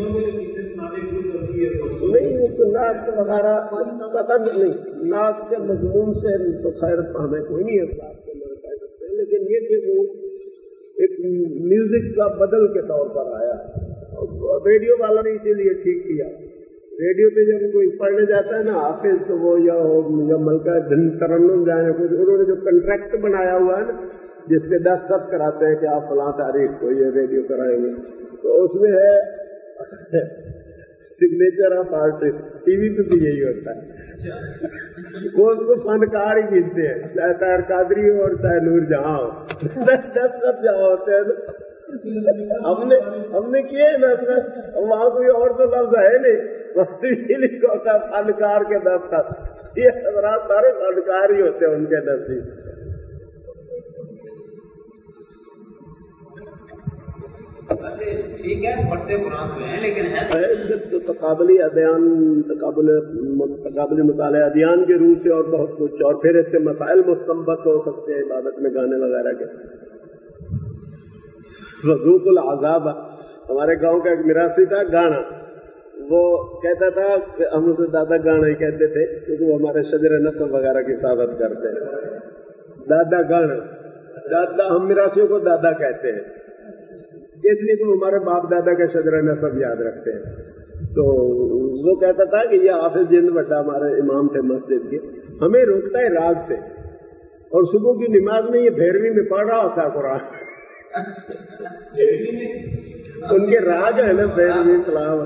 نہیں، تو نعت وغیرہ پتہ نہیں، نعت کے مضمون سے تو خیر ہمیں کوئی نہیں اس بات کو کہہ سکتے ہیں، لیکن یہ کہ وہ ایک میوزک کا بدل کے طور پر آیا، اور ریڈیو والا نے اسی لیے ٹھیک کیا، ریڈیو پہ جب کوئی پڑھنے جاتا ہے نا حافظ تو وہ یا ملکہ دن ترنم جائیں کچھ، انہوں نے جو کنٹریکٹ بنایا ہوا ہے نا جس پہ دستخط کراتے ہیں کہ آپ فلاں تاریخ کو یہ ریڈیو کرائیں گے، تو اس میں ہے signature of artist, T V پہ بھی یہی ہوتا ہے، وہ اس کو فنکار ہی ملتے ہیں، چاہے طاہر قادری ہو اور چاہے نور جہاں ہو، دستخط جہاں ہوتے ہیں ہم نے کیے نا، وہاں کوئی اور تو لفظ ہے نہیں، لکھا ہوتا ہے فنکار کے دستخط، یہ حضرات سارے فنکار ہی ہوتے ہیں ان کے نزدیک۔ ٹھیک ہے پڑھتے قرآن میں ہیں لیکن ہے تقابلی ادیان، تقابلی مطالعہ ادیان کے روح سے اور بہت کچھ، اور پھر اس سے مسائل مستنبط ہو سکتے ہیں عبادت میں گانے وغیرہ کے۔ وذوق العذاب، ہمارے گاؤں کا ایک میراثی تھا گانا، وہ کہتا تھا کہ ہم اسے دادا گانا ہی کہتے تھے کیونکہ وہ ہمارے شجر نسل وغیرہ کی حفاظت کرتے ہیں، دادا گانا، दादा, हम मिरासियों को दादा कहते हैं इसलिए कि हमारे बाप दादा का शजरा नसब याद रखते हैं। तो वो कहता था कि ये हाफिज जिंद बड्डा हमारे इमाम थे मस्जिद के, हमें रोकता है राग से, और सुबह की नमाज में ये भैरवी में पढ़ रहा होता है कुरान। उनके राग है ना भैरवी तलावत,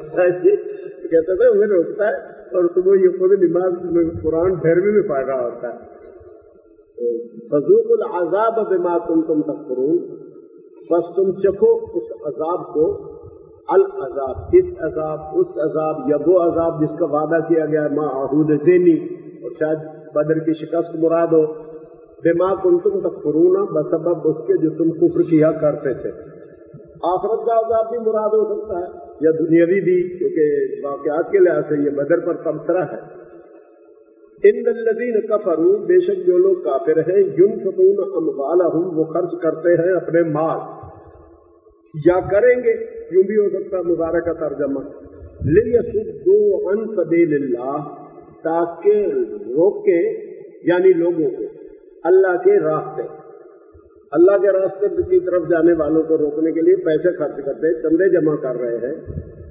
कहते थे हमें रोकता है, और सुबह ये खुद नमाज में कुरान भैरवी में पढ़ रहा होता है। फज़ूक़ुल अज़ाब बिमा कुन्तुम तकफ़ुरून, बस तुम चखो उस अजाब को, अल अजाब, इस अजाब, उस अजाब, या वो अजाब जिसका वादा किया गया माहूद ज़ेनी, और शायद बदर की शिकस्त मुराद हो। बिमा कुन्तुम तकफ़ुरून, बसबब उसके जो तुम कुफ्र किया करते थे। आखिरत का अजाब भी मुराद हो सकता है या दुनियावी भी, क्योंकि वाक़यात के लिहाज से ये बदर पर तबसरा है। इन्नल्लज़ीन कफ़रू, बेशक जो लोग काफिर हैं, युनफ़िक़ून अम्वालहुम, वो खर्च करते हैं अपने माल, या करेंगे, यूं भी हो सकता है मुबारक का तर्जमा, लियसुद्दू अन सबीलिल्लाह, ताकि रोके यानी लोगों को अल्लाह के राह से, अल्लाह के रास्ते की तरफ जाने वालों को रोकने के लिए पैसे खर्च करते हैं, चंदे जमा कर रहे हैं।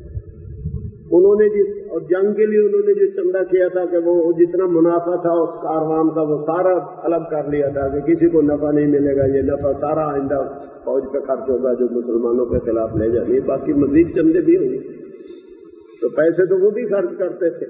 उन्होंने और जंग के लिए उन्होंने जो चंदा किया था कि वो जितना मुनाफा था उस कारवान का वो सारा अलग कर लिया था कि किसी को नफा नहीं मिलेगा, ये नफा सारा आइंदा फौज पे खर्च होगा जो मुसलमानों के खिलाफ ले जानी, बाकी मजीद चंदे भी होंगे। तो पैसे तो वो भी खर्च करते थे।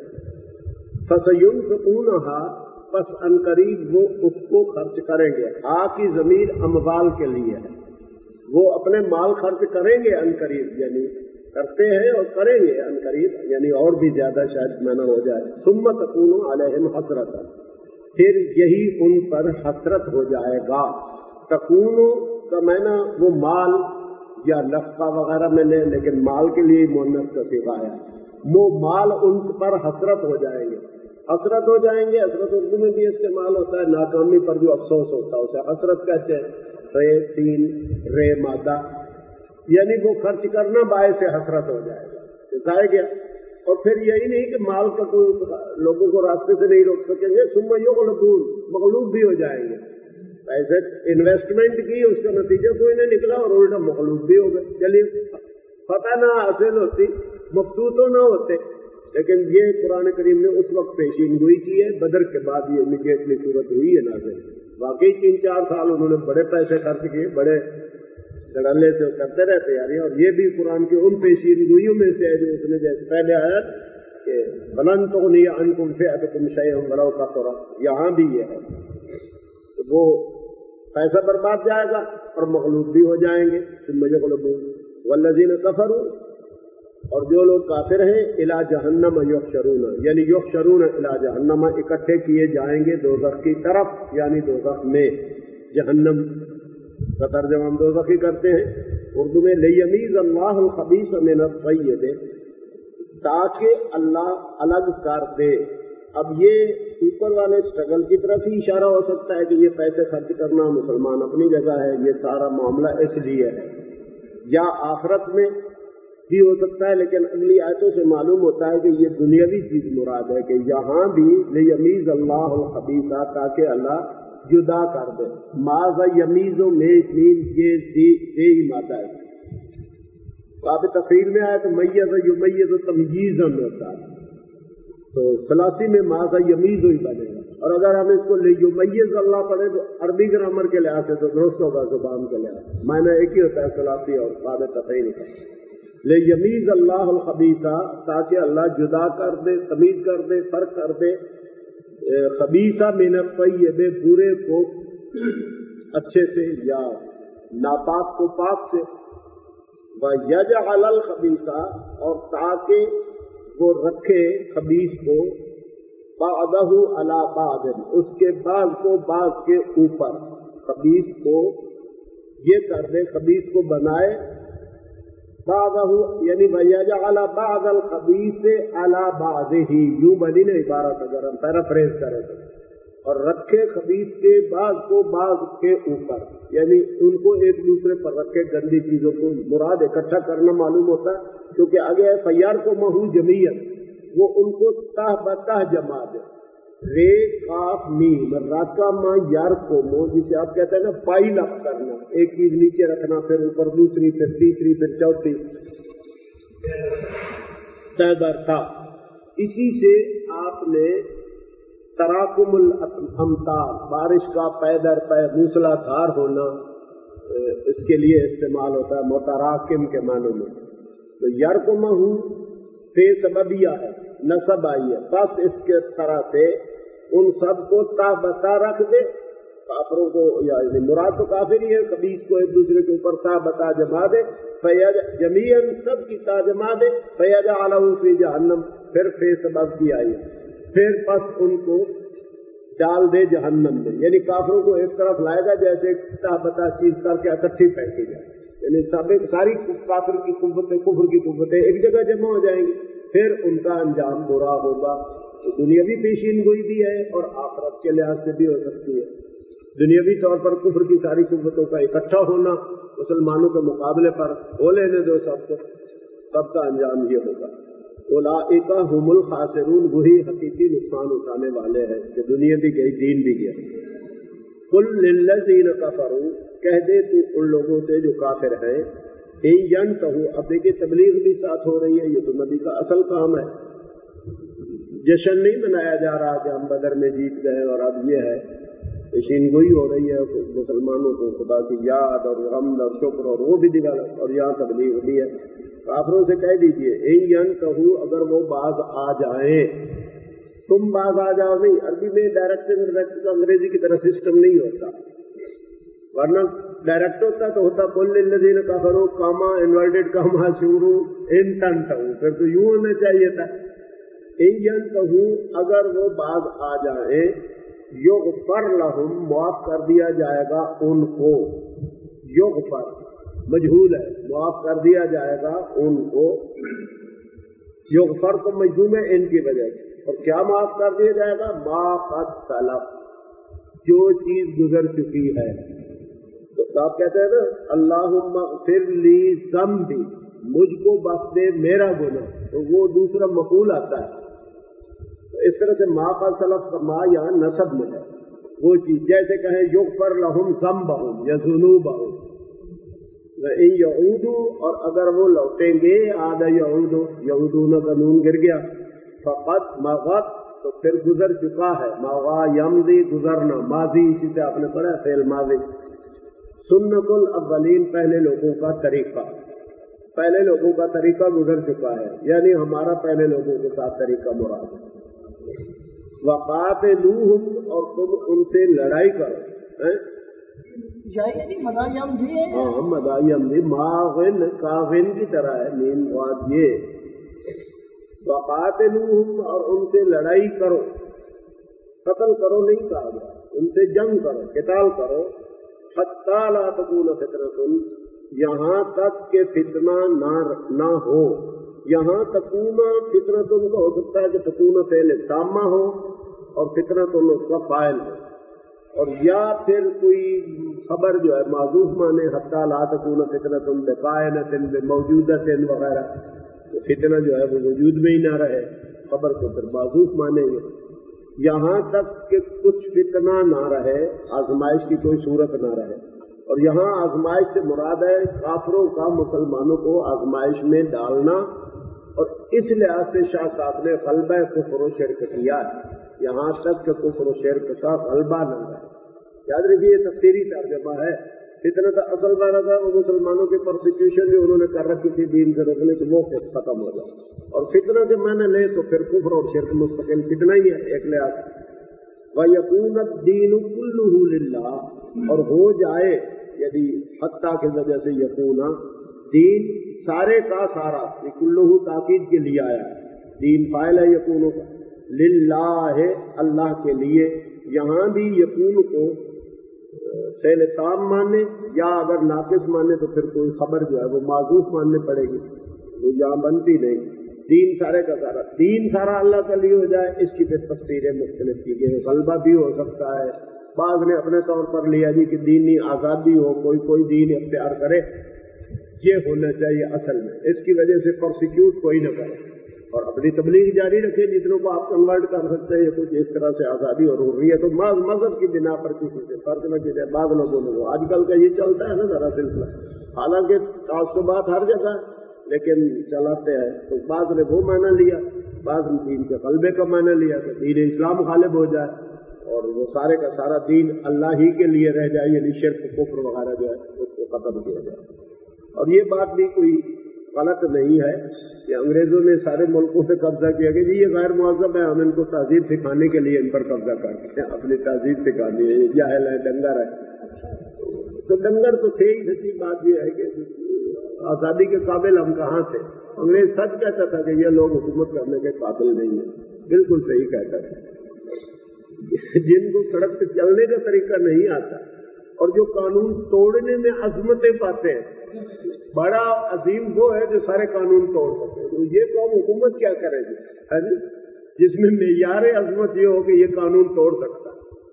फसयुनफ़िक़ूनहा, बस अनकरीब वो उसको खर्च करेंगे। आ की ज़मीर अमवाल के लिए है, वो अपने माल खर्च करेंगे अनकरीब, यानी करते हैं और करेंगे अनकरीब, यानी और भी ज्यादा शायद माना हो जाए। सुम्मा तकूनु अलैहिम हसरता, फिर यही उन पर हसरत हो जाएगा। तकूनु का माना वो माल या नफका वगैरह में ले, लेकिन माल के लिए मुअन्नस का सिगा है। वो माल उन पर हसरत हो जाएंगे, हसरत हो जाएंगे। हसरत उर्दू में भी इस्तेमाल होता है, नाकामी पर जो अफसोस होता है उसे हसरत कहते हैं। रे सीन रे मादा, यानी वो खर्च करना बाय से हसरत हो जाएगा, जाए गया। और फिर यही नहीं कि माल का कोई लोगों को रास्ते से नहीं रोक सकेंगे, सुम्मा युग़लबून, मग़लूब भी हो जाएंगे। पैसे इन्वेस्टमेंट की, उसका नतीजा कोई नहीं निकला और उल्टा मग़लूब भी हो गए। चलिए, फतह ना हासिल होती, मफतूतो ना होते, लेकिन ये कुरान करीम ने उस वक्त पेशीनगोई की है। बदर के बाद ये इमीडिएटली सूरत हुई है नाज़िल। वाकई 3-4 साल उन्होंने बड़े पैसे खर्च किए, बड़े धड़ल्ले से करते रहे तैयारी। और ये भी कुरान की उन पेशीनगोइयों में से है जो उसने जैसे पहले आया कि बलन तो नहीं अनकुम फ़िअतुकुम शैअन वलौ कसरा, यहाँ भी ये है। तो वो पैसा बर्बाद जाएगा और मग़लूब भी हो जाएंगे। वल्लज़ीन कफ़रू, और जो लोग काफिर हैं, इला जहन्नम युहशरून, यानी युहशरून इला जहन्नम, इकट्ठे किए जाएंगे दोज़ख की तरफ, यानी दोज़ख में। जहन्नम का तर्जुमा हम दोज़ख ही करते हैं उर्दू में। लियमीज़ अल्लाहुल ख़बीस मिन अत-तय्यब, ताकि अल्लाह अलग कर दे। अब ये ऊपर वाले स्ट्रगल की तरफ ही इशारा हो सकता है कि ये पैसे खर्च करना मुसलमान अपनी जगह है, ये सारा मामला इसलिए है, या आखिरत में भी हो सकता है। लेकिन अगली आयतों से मालूम होता है कि ये दुनियावी चीज मुराद है, कि यहाँ भी लियमीज़ अल्लाहुल ख़बीसा, ताकि अल्लाह जुदा कर दे। माज़ा यमीज़ो में ये से ही मादा है। आप तफसील में आया तो मैयज़ युमय्यज़ तमयीज़न होता है, तो सलासी में माज़ा यमीज़ो ही बनेगा। और अगर हम इसको युमय्यज़ अल्लाह पढ़े तो अरबी ग्रामर के लिहाज से तो दुरुस्त होगा, ज़ुबान के लिहाज से मायना एक ही होता है सलासी और बाद तफसील का। ले यमीज़ अल्लाहुल ख़बीसा, ताकि अल्लाह जुदा कर दे, तमीज़ कर दे, फर्क कर दे। ख़बीसा मिन अत-तय्यब, बुरे को अच्छे से या नापाक को पाक से। व यजअल ख़बीसा, और ताकि वो रखे खबीस को, बादहु अला बादिन, उसके बाज़ को बाज़ के ऊपर, खबीस को ये कर दे, खबीस को बनाए। बादहु यानी वयजअल बादल खबीस अला बादिही, यूं बनी ना इबारत अगर हम पैराफ्रेज करें तो। और रखे खबीस के बाज़ को बाज़ के ऊपर, यानी उनको एक दूसरे पर रखे। गंदी चीजों को मुराद इकट्ठा करना मालूम होता है, क्योंकि आगे है फैयार को महू जमीयत, वो उनको तह बतह जमा दे। رے کاف میم راکما یارکومو، جسے آپ کہتے ہیں نا پائل اپ کرنا، ایک چیز نیچے رکھنا پھر اوپر دوسری پھر تیسری پھر چوتھی، تیدرتا، اسی سے آپ نے تراکم الامطار، بارش کا پے در پے موسلا دھار ہونا، اس کے لیے استعمال ہوتا ہے متراکم کے معنوں میں۔ تو یرکمہ فے سببیہ ہے، نصب آئی ہے، بس اس کے طرح سے ان سب کو تا بتا رکھ دے، کافروں کو، یعنی مراد تو کافر ہی ہے، خبیث کو ایک دوسرے کے اوپر تا بتا جما دے، جمیعاً سب کی تا جما دے، فیجعلہ فی جہنم، پھر فے سبب کی آئی ہے، پھر پس ان کو ڈال دے جہنم میں، یعنی کافروں کو ایک طرف لائے گا جیسے تا بتا چیز کر کے اکٹھی پھینکی جائے، یعنی ساری کافر کی قوتیں، کفر کی قوتیں ایک جگہ جمع ہو جائیں گی، پھر ان کا انجام برا ہوگا۔ تو دنیاوی پیشین گوئی بھی ہے اور آخرت کے لحاظ سے بھی ہو سکتی ہے۔ دنیاوی طور پر کفر کی ساری قوتوں کا اکٹھا ہونا، مسلمانوں کے مقابلے پر ہو لینے دو سب کو، سب کا انجام یہ ہوگا۔ اولئک هم الخاسرون، وہی حقیقی نقصان اٹھانے والے ہیں کہ دنیا بھی گئی دین بھی گیا۔ قل للذین کفروا، کہہ دے تو ان لوگوں سے جو کافر ہیں، ان ینتہوا، اب دیکھیے تبلیغ بھی ساتھ ہو رہی ہے، یہ تو نبی کا اصل کام ہے۔ جشن نہیں منایا جا رہا کہ ہم بدر میں جیت گئے اور اب یہ ہے، پیشین گوئی ہو رہی ہے مسلمانوں کو خدا کی یاد اور حمد اور شکر اور وہ بھی دکھا، اور یہاں تبلیغ بھی ہے۔ کافروں سے کہہ دیجئے ان ینتہوا، اگر وہ باز آ جائیں، تم باز آ جاؤ نہیں، عربی میں ڈائریکٹ انگریزی کی طرح سسٹم نہیں ہوتا، ورنہ ڈائریکٹ ہوتا تو ہوتا قل للذین کفروا کاما انورٹڈ کاما شروع ان تنتہوا، پھر تو یوں ہونا چاہیے تھا۔ ان ینتہوا، اگر وہ باز آ جائیں، یغفر لہم، معاف کر دیا جائے گا ان کو، یغفر مجہول ہے، معاف کر دیا جائے گا ان کو، یغفر کو مجزوم ہے ان کی وجہ سے، اور کیا معاف کر دیا جائے گا؟ ما قد سلف، جو چیز گزر چکی ہے۔ تو آپ کہتے ہیں نا اللہم اغفر لی ذنبی، مجھ کو بخش دے میرا گناہ، تو وہ دوسرا مفعول آتا ہے، تو اس طرح سے ما قد سلف کا ما یہاں نصب میں ہے، وہ چیز جیسے کہیں یغفر لہم ذنبہم یا ذنوبہم، وَإِن يَعُودُوا، اور اگر وہ لوٹیں گے، عاد یعودو، یعودون کا نون گر گیا، فقط مغت، تو پھر گزر چکا ہے، مغا یمضی گزرنا، ماضی اسی سے آپ نے پڑھا ہے، فعل ماضی۔ سنت الاولین، پہلے لوگوں کا طریقہ، پہلے لوگوں کا طریقہ گزر چکا ہے، یعنی ہمارا پہلے لوگوں کے ساتھ طریقہ مراد ہے۔ وقاتلوہم، اور تم ان سے لڑائی کرو، ہاں مدائم بھی ماغن کاغن کی طرح ہے، میم واد یہ، وقاتلوہم، اور ان سے لڑائی کرو، قتل کرو نہیں کہا گیا، ان سے جنگ کرو، قتال کرو، حتی لا تکون فتنۃ، یہاں تک کہ فتنہ نہ ہو، یہاں تکون فتنۃ کا ہو سکتا ہے کہ تکون فعل تامہ ہو اور فتنۃ اس کا فاعل ہو، اور یا پھر کوئی خبر جو ہے معذوف مانے، حتی لا تکون فتنۃ بقائنۃ بموجودۃ وغیرہ، تو فتنہ جو ہے وہ وجود میں ہی نہ رہے، خبر کو پھر معذوف مانیں گے، یہاں تک کہ کچھ فتنہ نہ رہے، آزمائش کی کوئی صورت نہ رہے، اور یہاں آزمائش سے مراد ہے کافروں کا مسلمانوں کو آزمائش میں ڈالنا، اور اس لحاظ سے شاہ صاحب نے غلبہ کفر و شرک کیا ہے، یہاں تک کہ کفر و شرک کا غلبہ نہ رہے۔ یاد رکھیے یہ تفسیری ترجمہ ہے، فتنہ کا اصل معنی تھا وہ مسلمانوں کی پرسیکیوشن جو انہوں نے کر رکھی تھی دین سے روکنے کی، وہ ختم ہو جائے، اور فتنہ کے معنی لے تو پھر کفر اور شرک مستقل فتنہ ہی ہے ایک لحاظ سے۔ وَيَكُونَ الدِّينُ كُلُّهُ لِلَّهِ، اور ہو جائے، یعنی حتیٰ کی وجہ سے یکونا، دین سارے کا سارا، یہ کلہ تاکید کے لیے آیا ہے، دین فاعل ہے یکون کا، للہ اللہ کے لیے، یہاں بھی یکون کو فعل تام مانے، یا اگر ناقص مانے تو پھر کوئی خبر جو ہے وہ معذوف ماننے پڑے گی، وہ یہاں بنتی نہیں، دین سارے کا سارا، دین سارا اللہ کے لیے ہو جائے، اس کی پھر تفسیریں مختلف کی گئی، غلبہ بھی ہو سکتا ہے، بعض نے اپنے طور پر لیا جی کہ دینی آزادی ہو، کوئی دین اختیار کرے، یہ ہونا چاہیے اصل میں، اس کی وجہ سے پرسیکیوٹ کوئی نہ کرے، اور اپنی تبلیغ جاری رکھیں، جتنوں کو آپ کنورٹ کر سکتے ہیں. یہ کچھ اس طرح سے آزادی اور حریت تو مذہب کی بنا پر کسی سے فرق نہ کیا جائے. بعض لوگوں نے آج کل کا یہ چلتا ہے نا ذرا سلسلہ، حالانکہ تعصبات ہر جگہ لیکن چلاتے ہیں. تو بعض نے وہ معنی لیا، بعض نے دین کے غلبے کا معنی لیا کہ دین اسلام غالب ہو جائے اور وہ سارے کا سارا دین اللہ ہی کے لیے رہ جائے، یعنی شرک کفر وغیرہ جو ہے اس کو ختم کیا جائے. اور یہ بات بھی کوئی غلط نہیں ہے کہ انگریزوں نے سارے ملکوں پہ قبضہ کیا کہ جی یہ غیر مہذب ہے، ہم ان کو تہذیب سکھانے کے لیے ان پر قبضہ کرتے ہیں، اپنی تہذیب سکھانی ہے، یہ جاہل ہے، ڈنگر ہے. تو ڈنگر تو تھے ہی. سچی بات یہ ہے کہ آزادی کے قابل ہم کہاں تھے؟ انگریز سچ کہتا تھا کہ یہ لوگ حکومت کرنے کے قابل نہیں ہیں، بالکل صحیح کہتا تھا. جن کو سڑک پہ چلنے کا طریقہ نہیں آتا اور جو قانون توڑنے میں عظمتیں پاتے ہیں، بڑا عظیم وہ ہے جو سارے قانون توڑ سکتے. تو یہ قوم حکومت کیا کرے گی جس میں معیار عظمت یہ ہو کہ یہ قانون توڑ سکتا.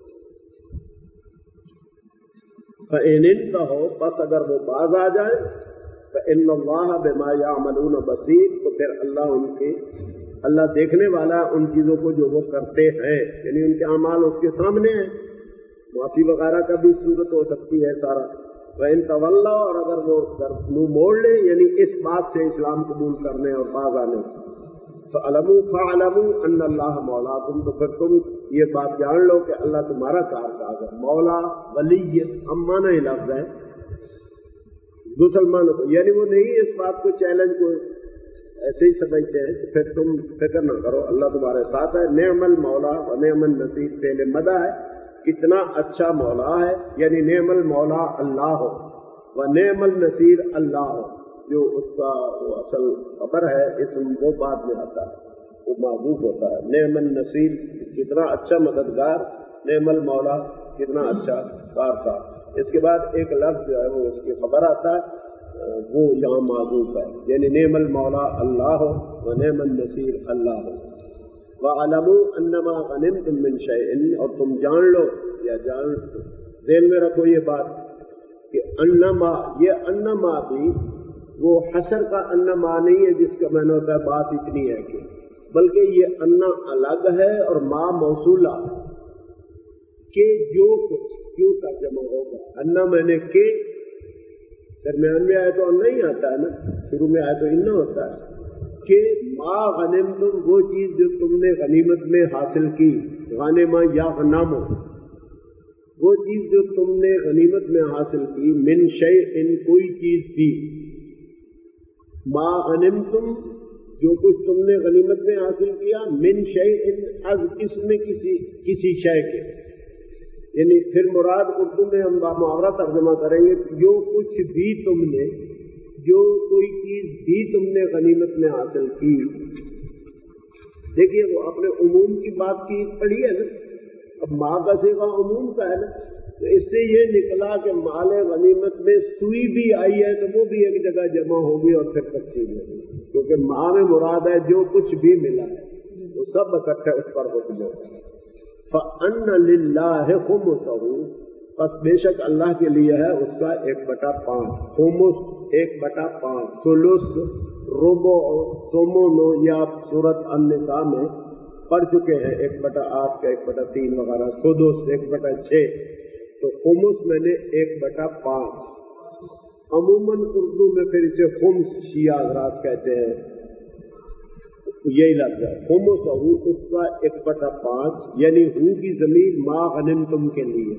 فَإِنْ کا ہو بس اگر وہ باز آ جائے فَإِنَّ اللَّهَ بِمَا يَعْمَلُونَ بَصِيرٌ، تو پھر اللہ دیکھنے والا ان چیزوں کو جو وہ کرتے ہیں، یعنی ان کے اعمال اس کے سامنے ہیں. معافی وغیرہ کا بھی صورت ہو سکتی ہے سارا. وَإِن تَوَلَّوْا، اور اگر وہ منہ موڑ لیں یعنی اس بات سے اسلام قبول کرنے اور باز آنے سے، فَعَلَمُوا أَنَّ اللَّهَ مَوْلَاكُمْ، تو پھر تم یہ بات جان لو کہ اللہ تمہارا کارساز ہے. مولا ولی ہم معنی لفظ ہے مسلمانوں کو، یعنی وہ نہیں اس بات کو چیلنج کو ایسے ہی سمجھتے ہیں کہ پھر تم فکر نہ کرو، اللہ تمہارے ساتھ ہے. نعم المولا و نعم النصیر فعل مدح ہے، کتنا اچھا مولا ہے، یعنی نعم المولا اللہ ہو و نعم النصیر اللہ ہو، جو اس کا وہ اصل خبر ہے، اسم وہ بعد میں آتا ہے، وہ معروف ہوتا ہے. نعم النصیر کتنا اچھا مددگار، نعم المولا کتنا اچھا کارساز. اس کے بعد ایک لفظ جو ہے وہ اس کی خبر آتا ہے، وہ یہاں معروف ہے، یعنی نعم المولا اللہ ہو و نعم النصیر اللہ ہو. وَعَلَمُوا أَنَّمَا غَنِمْتُم مِّن شَيْءٍ، اور تم جان لو یا جان ذہن میں رکھو یہ بات کہ انما، یہ انما بھی وہ حصر کا انما نہیں ہے جس کا معنی ہوتا ہے بات اتنی ہے کہ، بلکہ یہ انا الگ ہے اور ما موصولہ کہ جو کچھ، کیوں ترجمہ ہوگا. انا میں نے کہ درمیان میں آئے تو نہیں آتا ہے نا، شروع میں آئے تو اننا ہوتا ہے کہ ما غنمتم، وہ چیز جو تم نے غنیمت میں حاصل کی، غانمہ یا غنامو، وہ چیز جو تم نے غنیمت میں حاصل کی، من شیء، کوئی چیز بھی، ما غنمتم جو کچھ تم نے غنیمت میں حاصل کیا، من شیء از، اس میں کسی شے کے، یعنی پھر مراد اردو میں ہم محاورہ ترجمہ کریں گے، جو کچھ بھی تم نے، جو کوئی چیز بھی تم نے غنیمت میں حاصل کی. دیکھیے وہ اپنے عموم کی بات کی پڑھی ہے نا، اب ماں کا صیغہ عموم کا ہے نا، تو اس سے یہ نکلا کہ مال غنیمت میں سوئی بھی آئی ہے تو وہ بھی ایک جگہ جمع ہوگی اور پھر تقسیم ہوگی، کیونکہ ماں میں مراد ہے جو کچھ بھی ملا ہے وہ سب اکٹھے اس پر حکم ہوگا. فَأَنَّ لِلَّهِ خُمُسَهُ، پس بے شک اللہ کے لیے ہے اس کا 1/5، خمس 1/5، ثلث، ربع، ثمن، یا سورۃ النساء میں پڑھ چکے ہیں 1/8 کا 1/3 وغیرہ، سدس 1/6، تو خمس میں نے 1/5. عموماً اردو میں پھر اسے خمس شیعہ حضرات کہتے ہیں، یہی لفظ ہے خمس، اس کا 1/5، یعنی ہو کی ضمیر ما غنمتم کے لیے،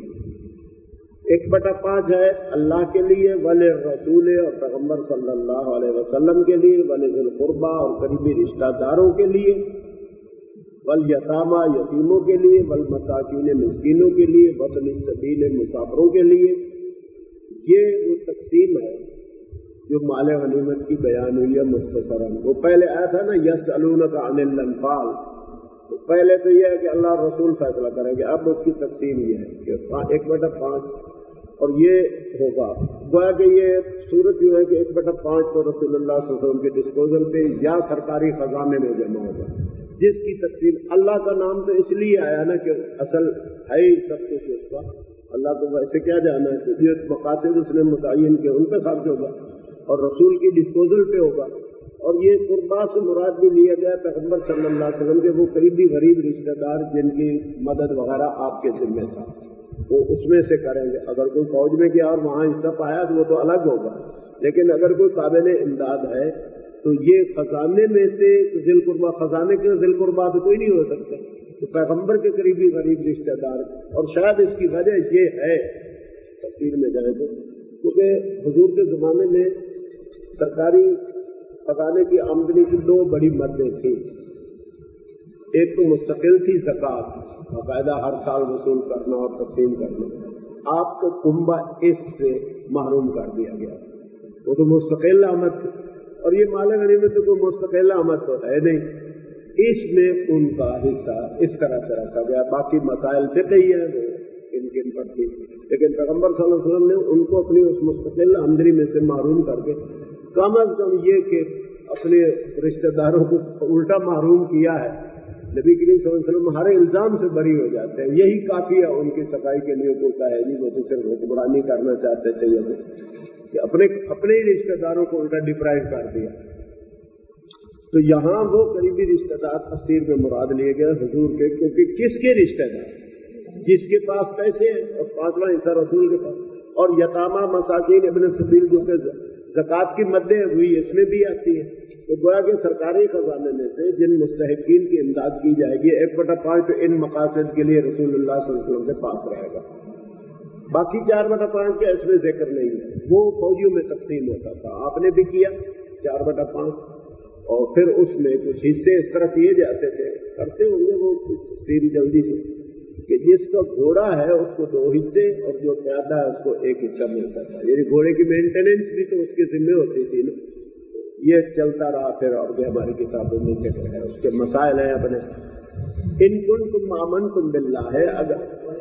1/5 ہے اللہ کے لیے، وللرسول، اور پیغمبر صلی اللہ علیہ وسلم کے لیے، ولذی القربى، اور قریبی رشتہ داروں کے لیے، والیتامیٰ، یتیموں کے لیے، والمساکین، مسکینوں کے لیے، وابن السبیل، مسافروں کے لیے. یہ وہ تقسیم ہے جو مال غنیمت کی بیان ہوئی ہے مختصراً. وہ پہلے آیا تھا نا یسألونک عن الانفال، تو پہلے تو یہ ہے کہ اللہ رسول فیصلہ کریں گے، اب اس کی تقسیم یہ ہے کہ 1/5 اور یہ ہوگا. گویا کہ یہ صورت جو ہے کہ 1/5 تو رسول اللہ صلی اللہ علیہ وسلم کے ڈسپوزل پہ یا سرکاری خزانے میں جمع ہوگا. جس کی تقسیم، اللہ کا نام تو اس لیے آیا نا کہ اصل ہے ہی سب کچھ اس کا، اللہ کو ویسے کیا جانا ہے کہ جو مقاصد اس نے متعین کیا ان پہ خرچ ہوگا اور رسول کی ڈسپوزل پہ ہوگا. اور یہ قربا سے مراد بھی لیا گیا پیغمبر صلی اللہ علیہ وسلم کے وہ قریبی غریب رشتہ دار جن کی مدد وغیرہ آپ کے ذمہ تھا، وہ اس میں سے کریں گے. اگر کوئی فوج میں گیا اور وہاں حصہ پایا تو وہ تو الگ ہوگا، لیکن اگر کوئی قابل امداد ہے تو یہ خزانے میں سے ذی القربہ، خزانے کے ذی القربہ تو کوئی نہیں ہو سکتا، تو پیغمبر کے قریبی غریب رشتہ دار. اور شاید اس کی وجہ یہ ہے، تفصیل میں جائیں تو، کیونکہ حضور کے زمانے میں سرکاری خزانے کی آمدنی کی دو بڑی مدیں تھیں. ایک تو مستقل تھی زکوٰۃ، باقاعدہ ہر سال وصول کرنا اور تقسیم کرنا. آپ کو کنبہ اس سے محروم کر دیا گیا، وہ تو مستقل آمد تھی، اور یہ مال غنیمت تو کوئی مستقل آمد تو ہے نہیں. اس میں ان کا حصہ اس طرح سے رکھا گیا. باقی مسائل فقہی ہیں وہ کن کن پر تھی، لیکن پیغمبر صلی اللہ علیہ وسلم نے ان کو اپنی اس مستقل آمدنی میں سے محروم کر کے کم از کم یہ کہ اپنے رشتہ داروں کو الٹا محروم کیا ہے. نبی کریم صلی اللہ علیہ وسلم ہر الزام سے بری ہو جاتے ہیں، یہی کافی ہے ان کی صفائی کے لیے. کوئی کہے نہیں وہ تو صرف حکمرانی کرنا چاہتے تھے، یہ کہ اپنے ہی رشتہ داروں کو الٹا ڈپرائیو کر دیا. تو یہاں وہ قریبی رشتہ دار تفسیر میں مراد لیے گئے حضور کے، کیونکہ کس کے رشتہ دار؟ جس کے پاس پیسے ہیں، اور 5واں حصہ رسول کے پاس. اور یتامہ مساکین ابن السبیل جو کہ زکوٰۃ کی مدیں ہوئی اس میں بھی آتی ہے. تو گویا کہ سرکاری خزانے میں سے جن مستحقین کی امداد کی جائے گی 1/5 ان مقاصد کے لیے رسول اللہ صلی اللہ علیہ وسلم کے پاس رہے گا. باقی 4/5 کا اس میں ذکر نہیں ہے، وہ فوجیوں میں تقسیم ہوتا تھا. آپ نے بھی کیا 4/5، اور پھر اس میں کچھ حصے اس طرح کیے جاتے تھے، کرتے ہوں گے وہ تفصیل جلدی سے، کہ جس کا گھوڑا ہے اس کو 2 حصے اور جو پیادہ ہے اس کو 1 حصہ ملتا تھا. یعنی گھوڑے کی مینٹیننس بھی تو اس کے ذمہ ہوتی تھی نا. یہ چلتا رہا پھر، اور بھی ہماری کتابوں میں ذکر ہے، اس کے مسائل ہیں اپنے. ان کنتم آمنتم باللہ ہے. اگر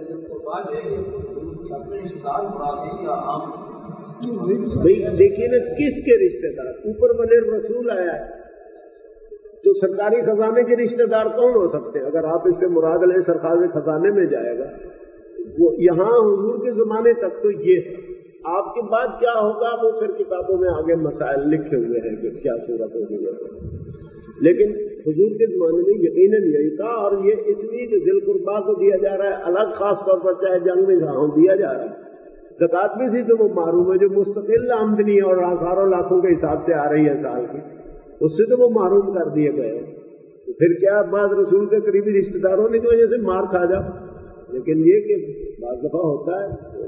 بھائی دیکھیے نا کس کے رشتہ دار، اوپر والے رسول آیا ہے تو سرکاری خزانے کے رشتہ دار کون ہو سکتے ہیں؟ اگر آپ اس سے مراد لیں سرکاری خزانے میں جائے گا. وہ یہاں حضور کے زمانے تک تو یہ ہے. آپ کے بعد کیا ہوگا وہ پھر کتابوں میں آگے مسائل لکھے ہوئے ہیں کہ کیا صورت ہوگی. لیکن حضور کے زمانے میں یقیناً یہی تھا، اور یہ اس لیے کہ ذی القربہ کو دیا جا رہا ہے الگ، خاص طور پر چاہے جنگ میں جہاں دیا جا رہا ہے. زکوٰۃ میں سے تو وہ محروم ہے جو مستقل آمدنی ہے اور ہزاروں لاکھوں کے حساب سے آ رہی ہے سال کی، اس سے تو وہ محروم کر دیے گئے. تو پھر کیا بعض رسول کے قریبی رشتہ دار ہونے کی وجہ سے مار کھا جاؤ. لیکن یہ کہ بعض دفعہ ہوتا ہے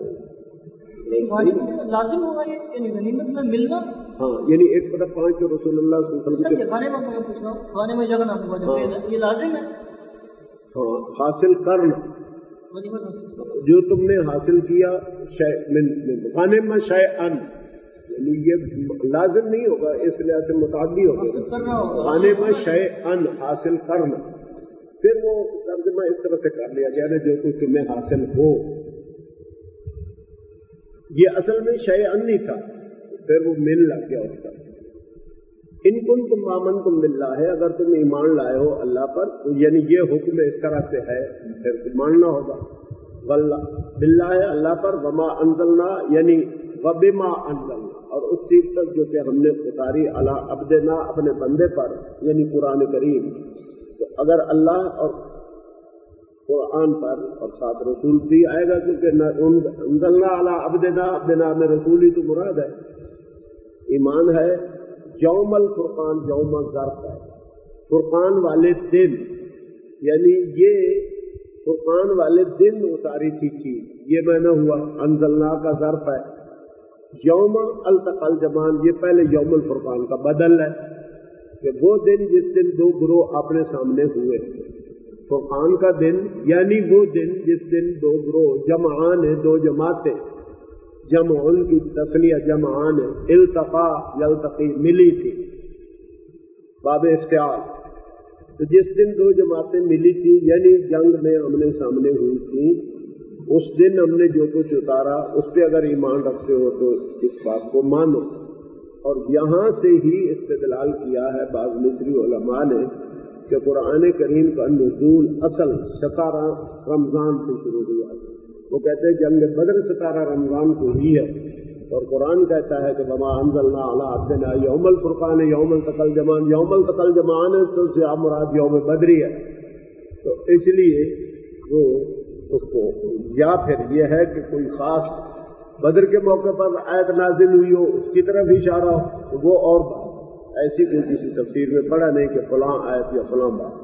لازم ہوگا یہ غنیمت میں ملنا. ہاں، یعنی 1/5 جو رسول اللہ صلی اللہ علیہ وسلم کے کھانے میں جگہ نہ یہ لازم ہے. ہاں، حاصل کرنا جو تم نے حاصل کیا کھانے میں شیئن، یعنی یہ لازم نہیں ہوگا، اس لحاظ سے متعدی ہوگا. کھانے میں شیئن حاصل کرنا، پھر وہ ترجمہ اس طرح سے کر لیا گیا جو کچھ تمہیں حاصل ہو. یہ اصل میں شیئن نہیں تھا، پھر وہ مل لگ گیا اس کا. ان کنتم آمنتم باللہ ہے، اگر تم ایمان لائے ہو اللہ پر، تو یعنی یہ حکم اس طرح سے ہے، پھر تو ماننا ہوگا. باللہ ہے اللہ پر، وما انزلنا یعنی وبما انزلنا، اور اس چیز تک جو کہ ہم نے اتاری علی عبدنا اپنے بندے پر، یعنی قرآن کریم. تو اگر اللہ اور قرآن پر اور ساتھ رسول بھی آئے گا، کیونکہ انزلنا علی عبدنا، عبدنا میں رسول ہی تو مراد ہے. ایمان ہے یوم الفرقان، یوم ظرف ہے فرقان والے دن، یعنی یہ فرقان والے دن اتاری تھی چیز، یہ معنی ہوا. انزلنا کا ظرف ہے. یوم التقى الجمعان، یہ پہلے یوم الفرقان کا بدل ہے کہ وہ دن جس دن 2 گروہ اپنے سامنے ہوئے. فرقان کا دن یعنی وہ دن جس دن 2 گروہ جمعان ہیں، 2 جماعتیں، جمعن کی تسلیہ جمعان ہے. التقا یلتقی ملی تھی، باب افتعال. تو جس دن 2 جماعتیں ملی تھی یعنی جنگ میں آمنے سامنے ہوئی تھی، اس دن ہم نے جو کچھ اتارا اس پہ اگر ایمان رکھتے ہو تو اس بات کو مانو. اور یہاں سے ہی استدلال کیا ہے بعض مصری علماء نے کہ قرآن کریم کا نزول اصل 17 رمضان سے شروع ہوا. وہ کہتے ہیں جنگ بدر 17 رمضان کو ہی ہے، اور قرآن کہتا ہے کہ وما انزلنا علی عبدنا یوم الفرقان یوم التقى الجمعان، یوم التقى الجمعان تو سے مراد یوم بدری ہے، تو اس لیے وہ اس کو، یا پھر یہ ہے کہ کوئی خاص بدر کے موقع پر آیت نازل ہوئی ہو اس کی طرف اشارہ ہو، تو وہ اور بات، ایسی کوئی کسی تفسیر میں پڑھا نہیں کہ فلاں آیت یا فلاں بات۔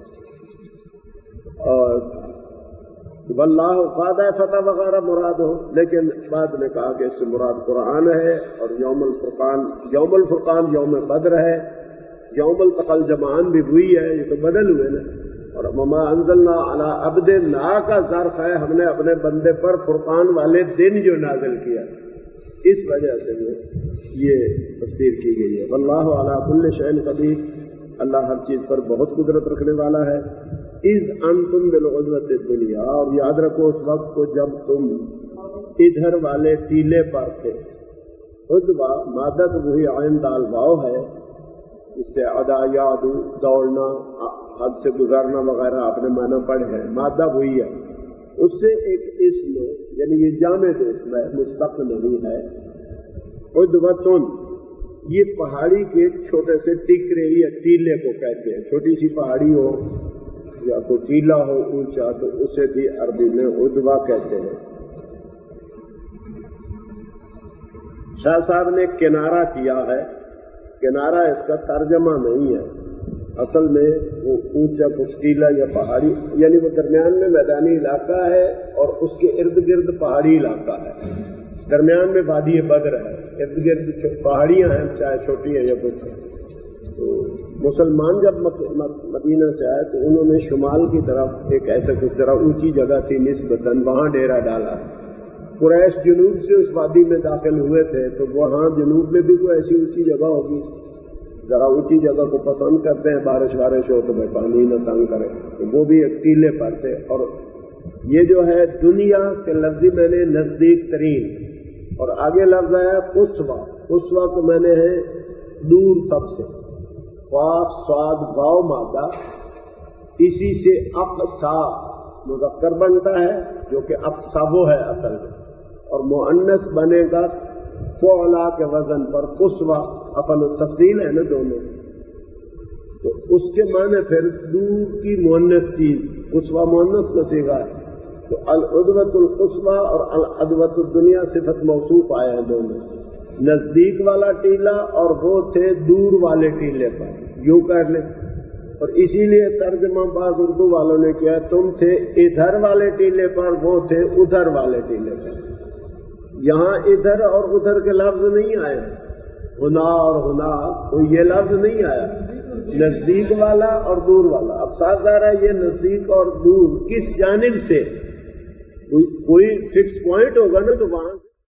اور واللہ قاد فتح وغیرہ مراد ہو، لیکن بعد نے کہا کہ اس سے مراد قرآن ہے، اور یوم الفرقان یوم بدر ہے، یوم التقى الجمعان بھی وہی ہے، یہ تو بدل ہوئے نا۔ اور وما انزلنا علی عبدنا کا ظرف ہے، ہم نے اپنے بندے پر فرقان والے دن جو نازل کیا، اس وجہ سے یہ تفسیر کی گئی ہے۔ واللہ علی کل شیء قدیر، اللہ ہر چیز پر بہت قدرت رکھنے والا ہے۔ اذ انتم بالعدوۃ الدنیا، اور یاد رکھو اس وقت کو جب تم ادھر والے ٹیلے پر تھے۔ عدوہ مادہ تو وہی عین دال واو ہے، اس سے ادا یادو دوڑنا، حد سے گزارنا وغیرہ آپ نے معنی پڑھے ہیں، مادہ وہی ہے، اس سے ایک اسم یعنی یہ جامد اسم ہے، مستق نہیں ہے۔ عدوۃن یہ پہاڑی کے چھوٹے سے ٹکرے یا ٹیلے کو کہتے ہیں، چھوٹی سی پہاڑی ہو یا کوئی ٹیلا ہو اونچا تو اسے بھی عربی میں عدوہ کہتے ہیں۔ شاہ صاحب نے کنارہ کیا ہے، کنارہ اس کا ترجمہ نہیں ہے، اصل میں وہ اونچا کچھ ٹیلا یا پہاڑی، یعنی وہ درمیان میں میدانی علاقہ ہے اور اس کے ارد گرد پہاڑی علاقہ ہے، درمیان میں وادی بدر ہے، ارد گرد پہاڑیاں ہیں چاہے چھوٹی ہیں یا کچھ ہیں۔ تو مسلمان جب مدینہ سے آئے تو انہوں نے شمال کی طرف ایک ایسے کچھ ذرا اونچی جگہ تھی نسبتاً، وہاں ڈیرا ڈالا۔ قریش جنوب سے اس وادی میں داخل ہوئے تھے تو وہاں جنوب میں بھی کوئی ایسی اونچی جگہ ہوگی، ذرا اونچی جگہ کو پسند کرتے ہیں، بارش ہو تو میں پانی نہ تنگ کرے، تو وہ بھی ایک ٹیلے پر تھے۔ اور یہ جو ہے دنیا کے لفظی میں نے نزدیک ترین، اور آگے لفظ آیا قصوہ، قصوہ کو میں نے ہے دور سب سے، قاف صاد واو مادہ، اسی سے اقصا مذکر بنتا ہے جو کہ اقصابو ہے اصل میں، اور مؤنث بنے گا فعلا کے وزن پر، قصوہ افعل التفضیل ہے نا دونوں، تو اس کے معنی پھر دور کی مؤنث چیز، قصوہ مؤنث کا صیغہ ہے، تو العدوۃ القصویٰ اور العدوۃ الدنیا صفت موصوف آئے ہیں دونوں، نزدیک والا ٹیلا اور وہ تھے دور والے ٹیلے پر، یوں کر لیں۔ اور اسی لیے ترجمہ بعض اردو والوں نے کیا، تم تھے ادھر والے ٹیلے پر، وہ تھے ادھر والے ٹیلے پر۔ یہاں ادھر اور ادھر کے لفظ نہیں آئے، ہنا اور ہنا کوئی یہ لفظ نہیں آیا، نزدیک والا اور دور والا۔ اب صاف ظاہر ہے یہ نزدیک اور دور کس جانب سے، کوئی فکس پوائنٹ ہوگا نا تو وہاں